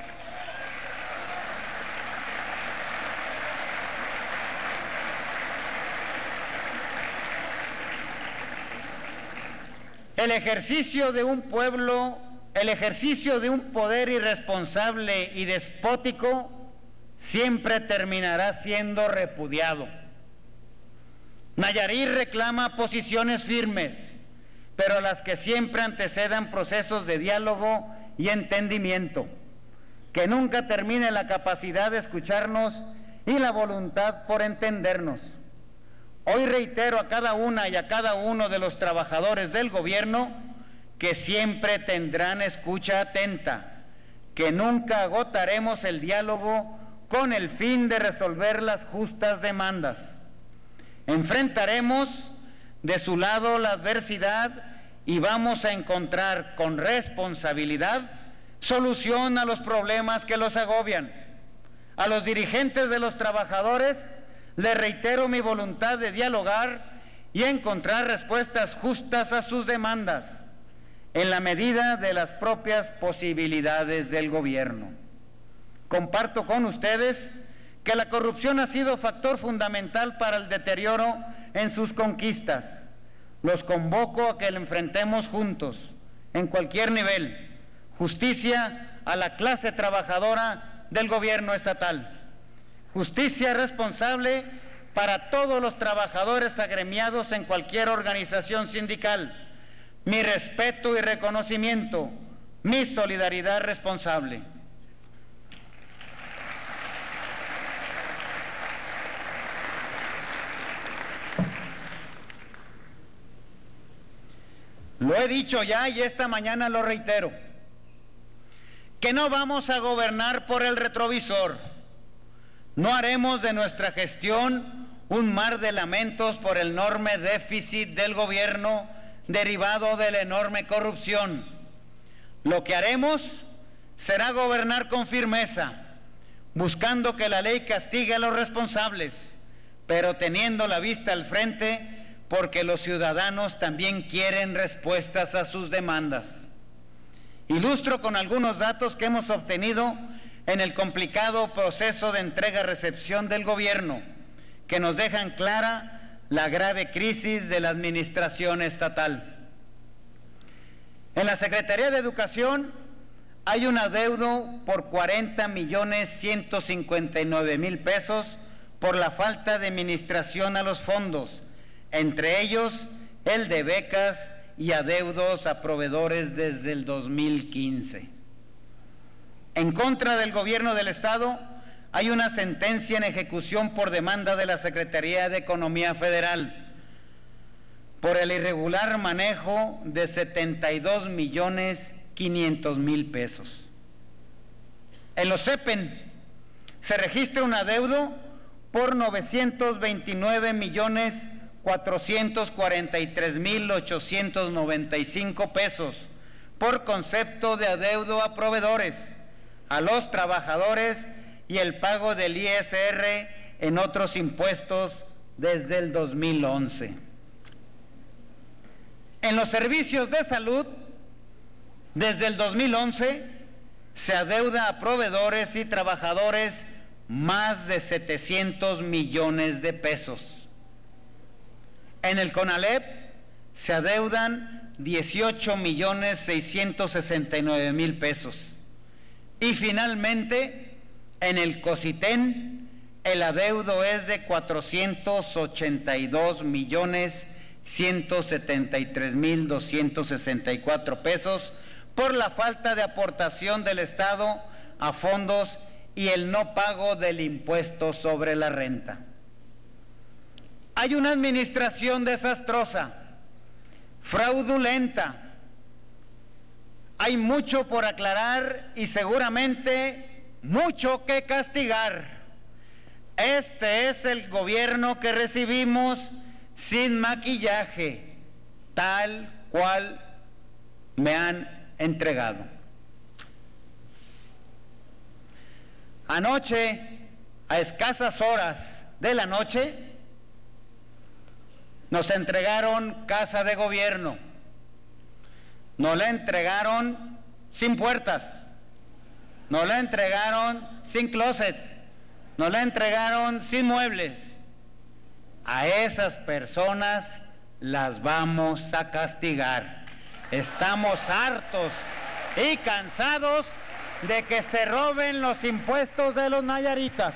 El ejercicio de un poder irresponsable y despótico siempre terminará siendo repudiado. Nayarit reclama posiciones firmes, pero las que siempre antecedan procesos de diálogo y entendimiento, que nunca termine la capacidad de escucharnos y la voluntad por entendernos. Hoy reitero a cada una y a cada uno de los trabajadores del gobierno que siempre tendrán escucha atenta, que nunca agotaremos el diálogo con el fin de resolver las justas demandas. Enfrentaremos de su lado la adversidad y vamos a encontrar con responsabilidad solución a los problemas que los agobian. A los dirigentes de los trabajadores les reitero mi voluntad de dialogar y encontrar respuestas justas a sus demandas, en la medida de las propias posibilidades del gobierno. Comparto con ustedes que la corrupción ha sido factor fundamental para el deterioro en sus conquistas. Los convoco a que la enfrentemos juntos, en cualquier nivel. Justicia a la clase trabajadora del gobierno estatal. Justicia responsable para todos los trabajadores agremiados en cualquier organización sindical. Mi respeto y reconocimiento, mi solidaridad responsable. Lo he dicho ya y esta mañana lo reitero, que no vamos a gobernar por el retrovisor. No haremos de nuestra gestión un mar de lamentos por el enorme déficit del gobierno derivado de la enorme corrupción. Lo que haremos será gobernar con firmeza, buscando que la ley castigue a los responsables, pero teniendo la vista al frente, porque los ciudadanos también quieren respuestas a sus demandas. Ilustro con algunos datos que hemos obtenido en el complicado proceso de entrega-recepción del gobierno, que nos dejan clara la grave crisis de la administración estatal. En la Secretaría de Educación hay un adeudo por 40.159.000 pesos por la falta de administración a los fondos, entre ellos el de becas y adeudos a proveedores desde el 2015. En contra del gobierno del Estado hay una sentencia en ejecución por demanda de la Secretaría de Economía Federal por el irregular manejo de 72.500.000 pesos. En los CEPEN se registra un adeudo por 929.443.895 pesos por concepto de adeudo a proveedores, a los trabajadores y el pago del ISR en otros impuestos desde el 2011. En los servicios de salud, desde el 2011, se adeuda a proveedores y trabajadores más de 700 millones de pesos. En el CONALEP se adeudan 18.669.000 pesos. Y finalmente, en el COSITEN, el adeudo es de 482.173.264 pesos por la falta de aportación del Estado a fondos y el no pago del impuesto sobre la renta. Hay una administración desastrosa, fraudulenta. Hay mucho por aclarar y seguramente mucho que castigar. Este es el gobierno que recibimos sin maquillaje, tal cual me han entregado. Anoche, a escasas horas de la noche, nos entregaron casa de gobierno, nos la entregaron sin puertas, nos la entregaron sin closets, nos la entregaron sin muebles. A esas personas las vamos a castigar. Estamos hartos y cansados de que se roben los impuestos de los nayaritas.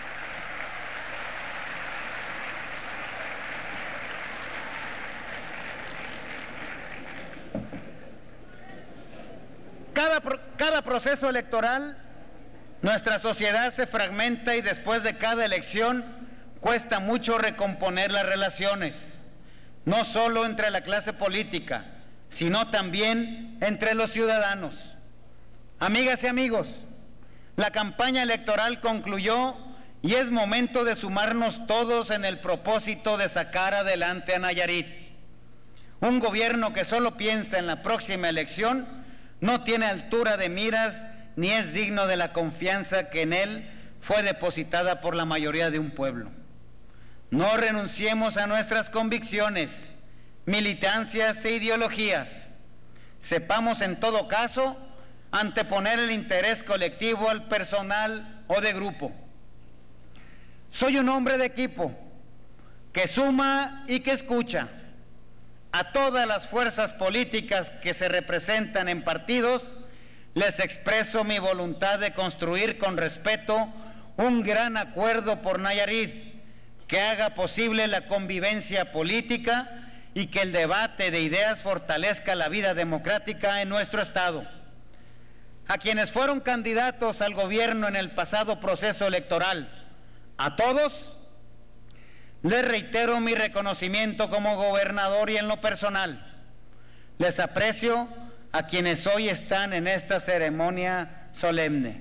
Cada proceso electoral, nuestra sociedad se fragmenta y después de cada elección cuesta mucho recomponer las relaciones, no solo entre la clase política, sino también entre los ciudadanos. Amigas y amigos, la campaña electoral concluyó y es momento de sumarnos todos en el propósito de sacar adelante a Nayarit. Un gobierno que solo piensa en la próxima elección no tiene altura de miras ni es digno de la confianza que en él fue depositada por la mayoría de un pueblo. No renunciemos a nuestras convicciones, militancias e ideologías. Sepamos en todo caso anteponer el interés colectivo al personal o de grupo. Soy un hombre de equipo que suma y que escucha. A todas las fuerzas políticas que se representan en partidos, les expreso mi voluntad de construir con respeto un gran acuerdo por Nayarit, que haga posible la convivencia política y que el debate de ideas fortalezca la vida democrática en nuestro Estado. A quienes fueron candidatos al gobierno en el pasado proceso electoral, a todos, les reitero mi reconocimiento como gobernador y en lo personal. Les aprecio a quienes hoy están en esta ceremonia solemne.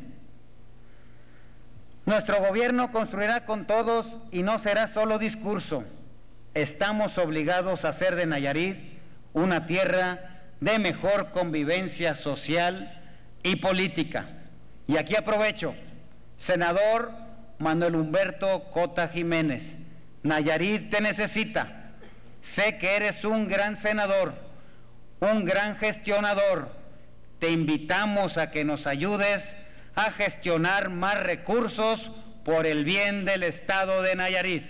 Nuestro gobierno construirá con todos y no será solo discurso. Estamos obligados a hacer de Nayarit una tierra de mejor convivencia social y política. Y aquí aprovecho, senador Manuel Humberto Cota Jiménez, Nayarit te necesita. Sé que eres un gran senador, un gran gestionador. Te invitamos a que nos ayudes a gestionar más recursos por el bien del Estado de Nayarit.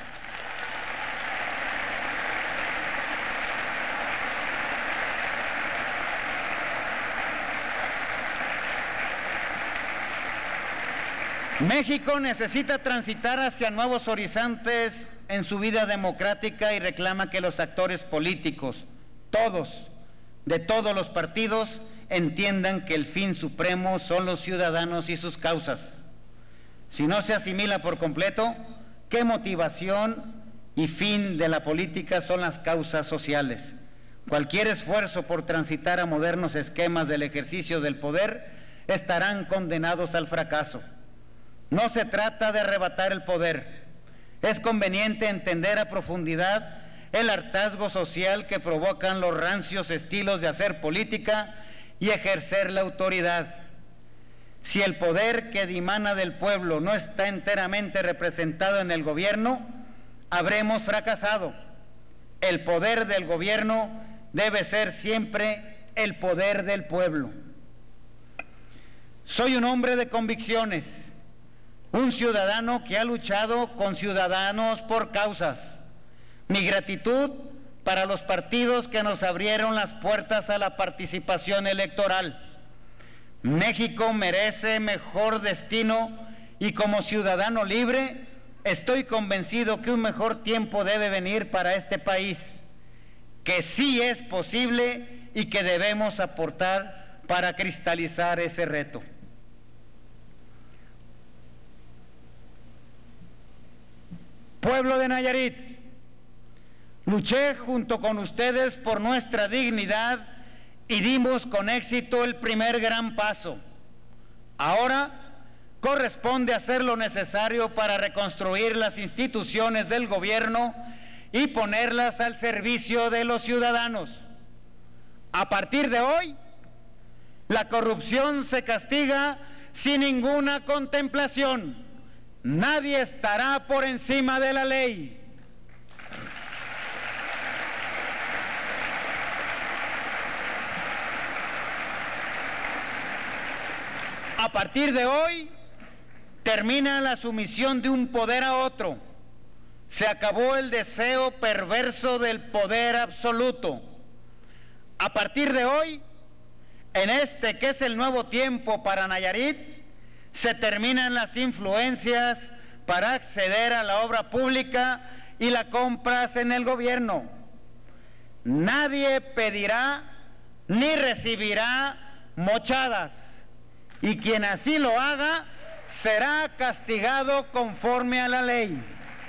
México necesita transitar hacia nuevos horizontes en su vida democrática y reclama que los actores políticos, todos, de todos los partidos, entiendan que el fin supremo son los ciudadanos y sus causas. Si no se asimila por completo, ¿qué motivación y fin de la política son las causas sociales? Cualquier esfuerzo por transitar a modernos esquemas del ejercicio del poder estarán condenados al fracaso. No se trata de arrebatar el poder. Es conveniente entender a profundidad el hartazgo social que provocan los rancios estilos de hacer política y ejercer la autoridad. Si el poder que dimana del pueblo no está enteramente representado en el gobierno, habremos fracasado. El poder del gobierno debe ser siempre el poder del pueblo. Soy un hombre de convicciones, un ciudadano que ha luchado con ciudadanos por causas. Mi gratitud para los partidos que nos abrieron las puertas a la participación electoral. México merece mejor destino y como ciudadano libre estoy convencido que un mejor tiempo debe venir para este país, que sí es posible y que debemos aportar para cristalizar ese reto. Pueblo de Nayarit, luché junto con ustedes por nuestra dignidad y dimos con éxito el primer gran paso. Ahora corresponde hacer lo necesario para reconstruir las instituciones del gobierno y ponerlas al servicio de los ciudadanos. A partir de hoy, la corrupción se castiga sin ninguna contemplación. nadie estará por encima de la ley. A partir de hoy, termina la sumisión de un poder a otro. Se acabó el deseo perverso del poder absoluto. A partir de hoy, en este que es el nuevo tiempo para Nayarit, se terminan las influencias para acceder a la obra pública y las compras en el gobierno. Nadie pedirá ni recibirá mochadas, y quien así lo haga será castigado conforme a la ley.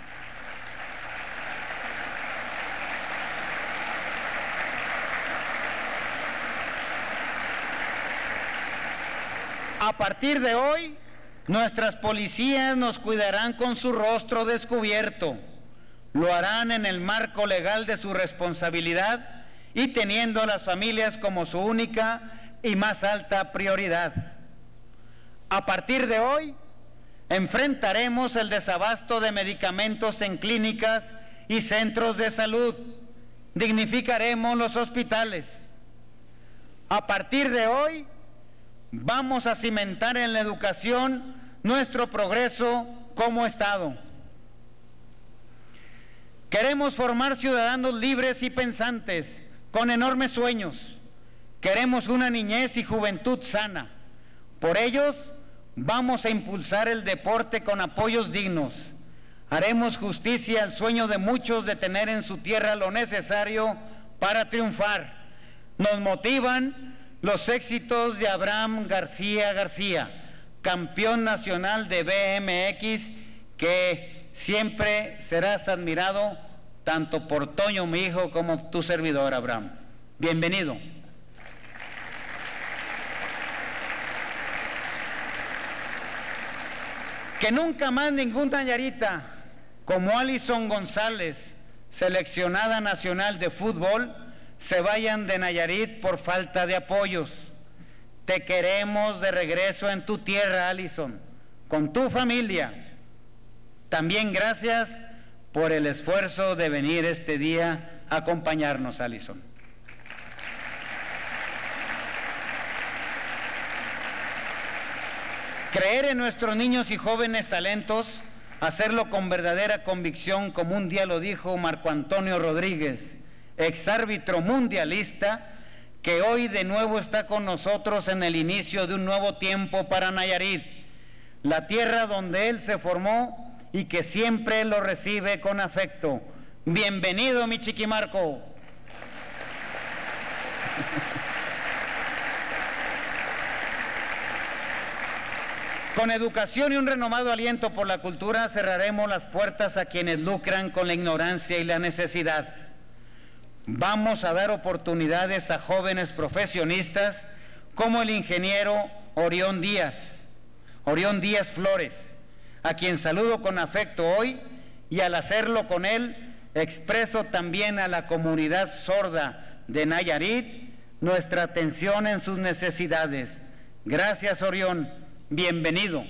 A partir de hoy, nuestras policías nos cuidarán con su rostro descubierto. Lo harán en el marco legal de su responsabilidad y teniendo a las familias como su única y más alta prioridad. A partir de hoy, enfrentaremos el desabasto de medicamentos en clínicas y centros de salud. Dignificaremos los hospitales. A partir de hoy, vamos a cimentar en la educación nuestro progreso como Estado. Queremos formar ciudadanos libres y pensantes, con enormes sueños. Queremos una niñez y juventud sana. Por ellos, vamos a impulsar el deporte con apoyos dignos. Haremos justicia al sueño de muchos de tener en su tierra lo necesario para triunfar. Nos motivan los éxitos de Abraham García García, campeón nacional de BMX, que siempre serás admirado tanto por Toño, mi hijo, como tu servidor, Abraham. Bienvenido. Que nunca más ninguna nayarita como Alison González, seleccionada nacional de fútbol, se vayan de Nayarit por falta de apoyos. Te queremos de regreso en tu tierra, Alison, con tu familia. También gracias por el esfuerzo de venir este día a acompañarnos, Alison. Creer en nuestros niños y jóvenes talentos, hacerlo con verdadera convicción, como un día lo dijo Marco Antonio Rodríguez, exárbitro mundialista, que hoy de nuevo está con nosotros en el inicio de un nuevo tiempo para Nayarit, la tierra donde él se formó y que siempre lo recibe con afecto. Bienvenido, mi Chiquimarco. Con educación y un renovado aliento por la cultura cerraremos las puertas a quienes lucran con la ignorancia y la necesidad. Vamos a dar oportunidades a jóvenes profesionistas como el ingeniero Orión Díaz Flores, a quien saludo con afecto hoy, y al hacerlo con él expreso también a la comunidad sorda de Nayarit nuestra atención en sus necesidades. Gracias, Orión. Bienvenido.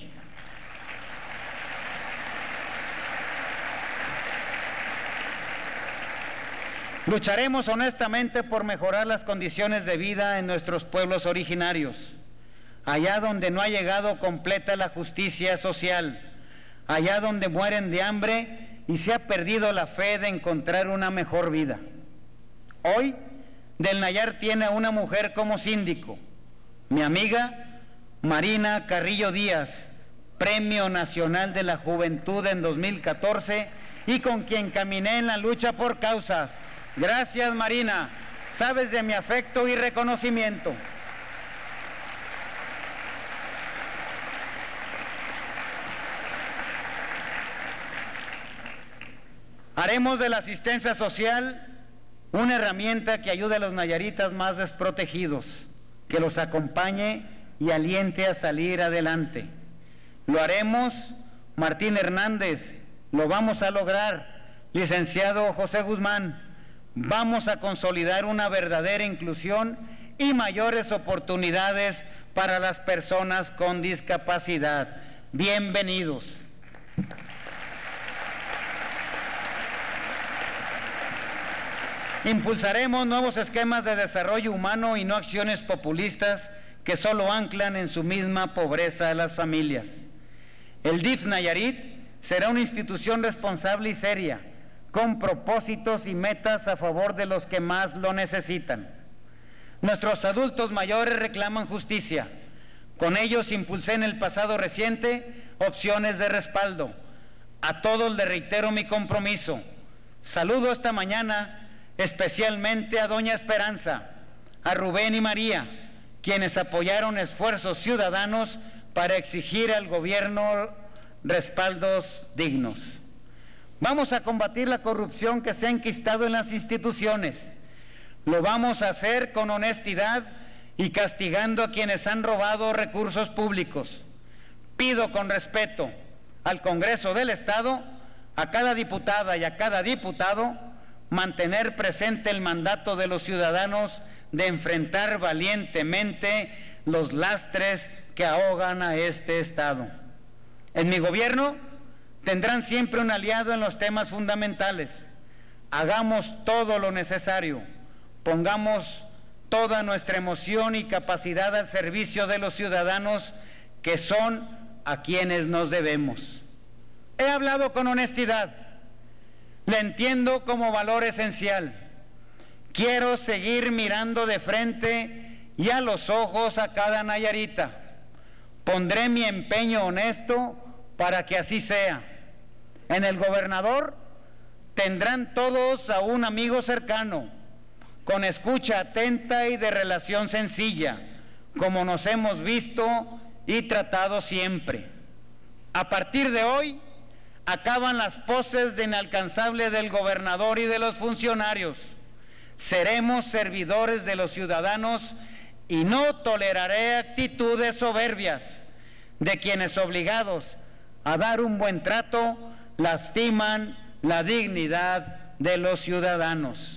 Lucharemos honestamente por mejorar las condiciones de vida en nuestros pueblos originarios, allá donde no ha llegado completa la justicia social, allá donde mueren de hambre y se ha perdido la fe de encontrar una mejor vida. Hoy, Del Nayar tiene a una mujer como síndico, mi amiga Marina Carrillo Díaz, Premio Nacional de la Juventud en 2014 y con quien caminé en la lucha por causas. Gracias, Marina, sabes de mi afecto y reconocimiento. Haremos de la asistencia social una herramienta que ayude a los nayaritas más desprotegidos, que los acompañe y aliente a salir adelante. Lo haremos, Martín Hernández, lo vamos a lograr, licenciado José Guzmán. Vamos a consolidar una verdadera inclusión y mayores oportunidades para las personas con discapacidad. Bienvenidos. Impulsaremos nuevos esquemas de desarrollo humano y no acciones populistas que solo anclan en su misma pobreza a las familias. El DIF Nayarit será una institución responsable y seria, con propósitos y metas a favor de los que más lo necesitan. Nuestros adultos mayores reclaman justicia. Con ellos impulsé en el pasado reciente opciones de respaldo. A todos les reitero mi compromiso. Saludo esta mañana especialmente a doña Esperanza, a Rubén y María, quienes apoyaron esfuerzos ciudadanos para exigir al gobierno respaldos dignos. Vamos a combatir la corrupción que se ha enquistado en las instituciones. Lo vamos a hacer con honestidad y castigando a quienes han robado recursos públicos. Pido con respeto al Congreso del Estado, a cada diputada y a cada diputado, mantener presente el mandato de los ciudadanos de enfrentar valientemente los lastres que ahogan a este Estado. En mi gobierno tendrán siempre un aliado en los temas fundamentales. Hagamos todo lo necesario, pongamos toda nuestra emoción y capacidad al servicio de los ciudadanos que son a quienes nos debemos. He hablado con honestidad, la entiendo como valor esencial. Quiero seguir mirando de frente y a los ojos a cada nayarita. Pondré mi empeño honesto para que así sea. En el gobernador tendrán todos a un amigo cercano, con escucha atenta y de relación sencilla, como nos hemos visto y tratado siempre. A partir de hoy, acaban las poses de inalcanzable del gobernador y de los funcionarios. Seremos servidores de los ciudadanos y no toleraré actitudes soberbias de quienes, obligados a dar un buen trato, lastiman la dignidad de los ciudadanos.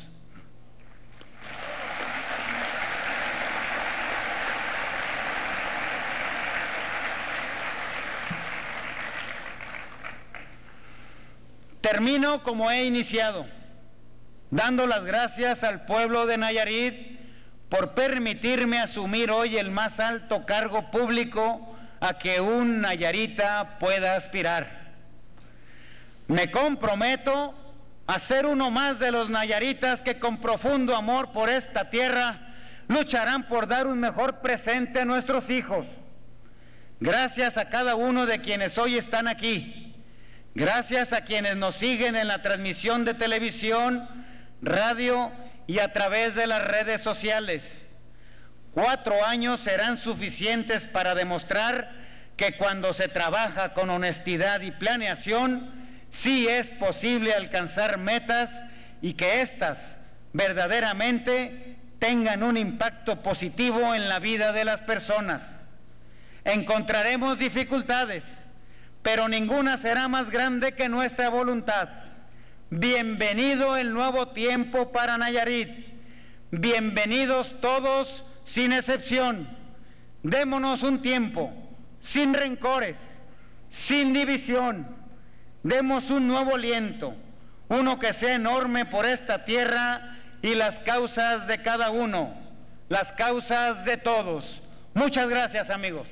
Termino como he iniciado, dando las gracias al pueblo de Nayarit por permitirme asumir hoy el más alto cargo público a que un nayarita pueda aspirar. Me comprometo a ser uno más de los nayaritas que con profundo amor por esta tierra lucharán por dar un mejor presente a nuestros hijos. Gracias a cada uno de quienes hoy están aquí. Gracias a quienes nos siguen en la transmisión de televisión, radio y a través de las redes sociales. 4 años serán suficientes para demostrar que cuando se trabaja con honestidad y planeación, sí es posible alcanzar metas y que éstas verdaderamente tengan un impacto positivo en la vida de las personas. Encontraremos dificultades, pero ninguna será más grande que nuestra voluntad. Bienvenido el nuevo tiempo para Nayarit. Bienvenidos todos sin excepción. Démonos un tiempo sin rencores, sin división. Demos un nuevo aliento, uno que sea enorme por esta tierra y las causas de cada uno, las causas de todos. Muchas gracias, amigos.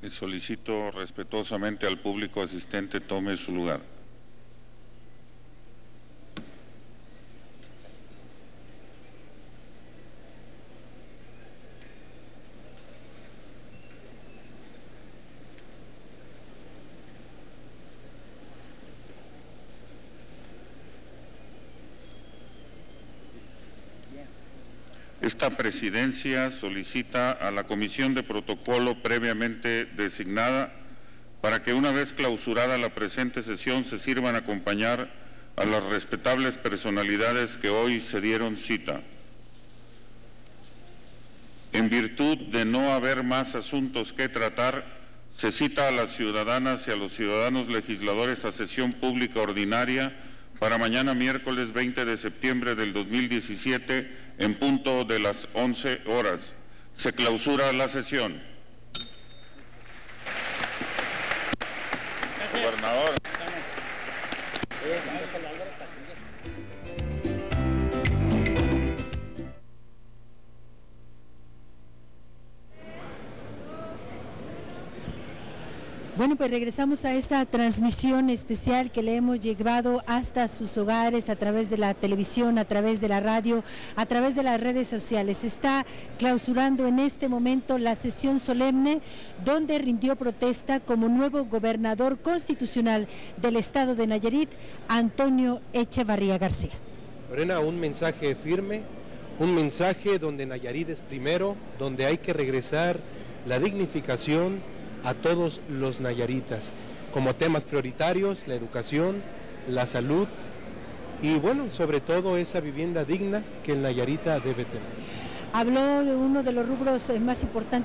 Y solicito respetuosamente al público asistente tome su lugar. Esta presidencia solicita a la Comisión de Protocolo previamente designada para que una vez clausurada la presente sesión se sirvan a acompañar a las respetables personalidades que hoy se dieron cita. En virtud de no haber más asuntos que tratar, se cita a las ciudadanas y a los ciudadanos legisladores a sesión pública ordinaria para mañana miércoles 20 de septiembre del 2017 en punto de las 11 horas. Se clausura la sesión. Gracias. Gobernador. Bueno, pues regresamos a esta transmisión especial que le hemos llevado hasta sus hogares a través de la televisión, a través de la radio, a través de las redes sociales. Se está clausurando en este momento la sesión solemne donde rindió protesta como nuevo gobernador constitucional del estado de Nayarit, Antonio Echevarría García. Lorena, un mensaje firme, un mensaje donde Nayarit es primero, donde hay que regresar la dignificación a todos los nayaritas, como temas prioritarios, la educación, la salud y bueno, sobre todo esa vivienda digna que el nayarita debe tener. Habló de uno de los rubros más importantes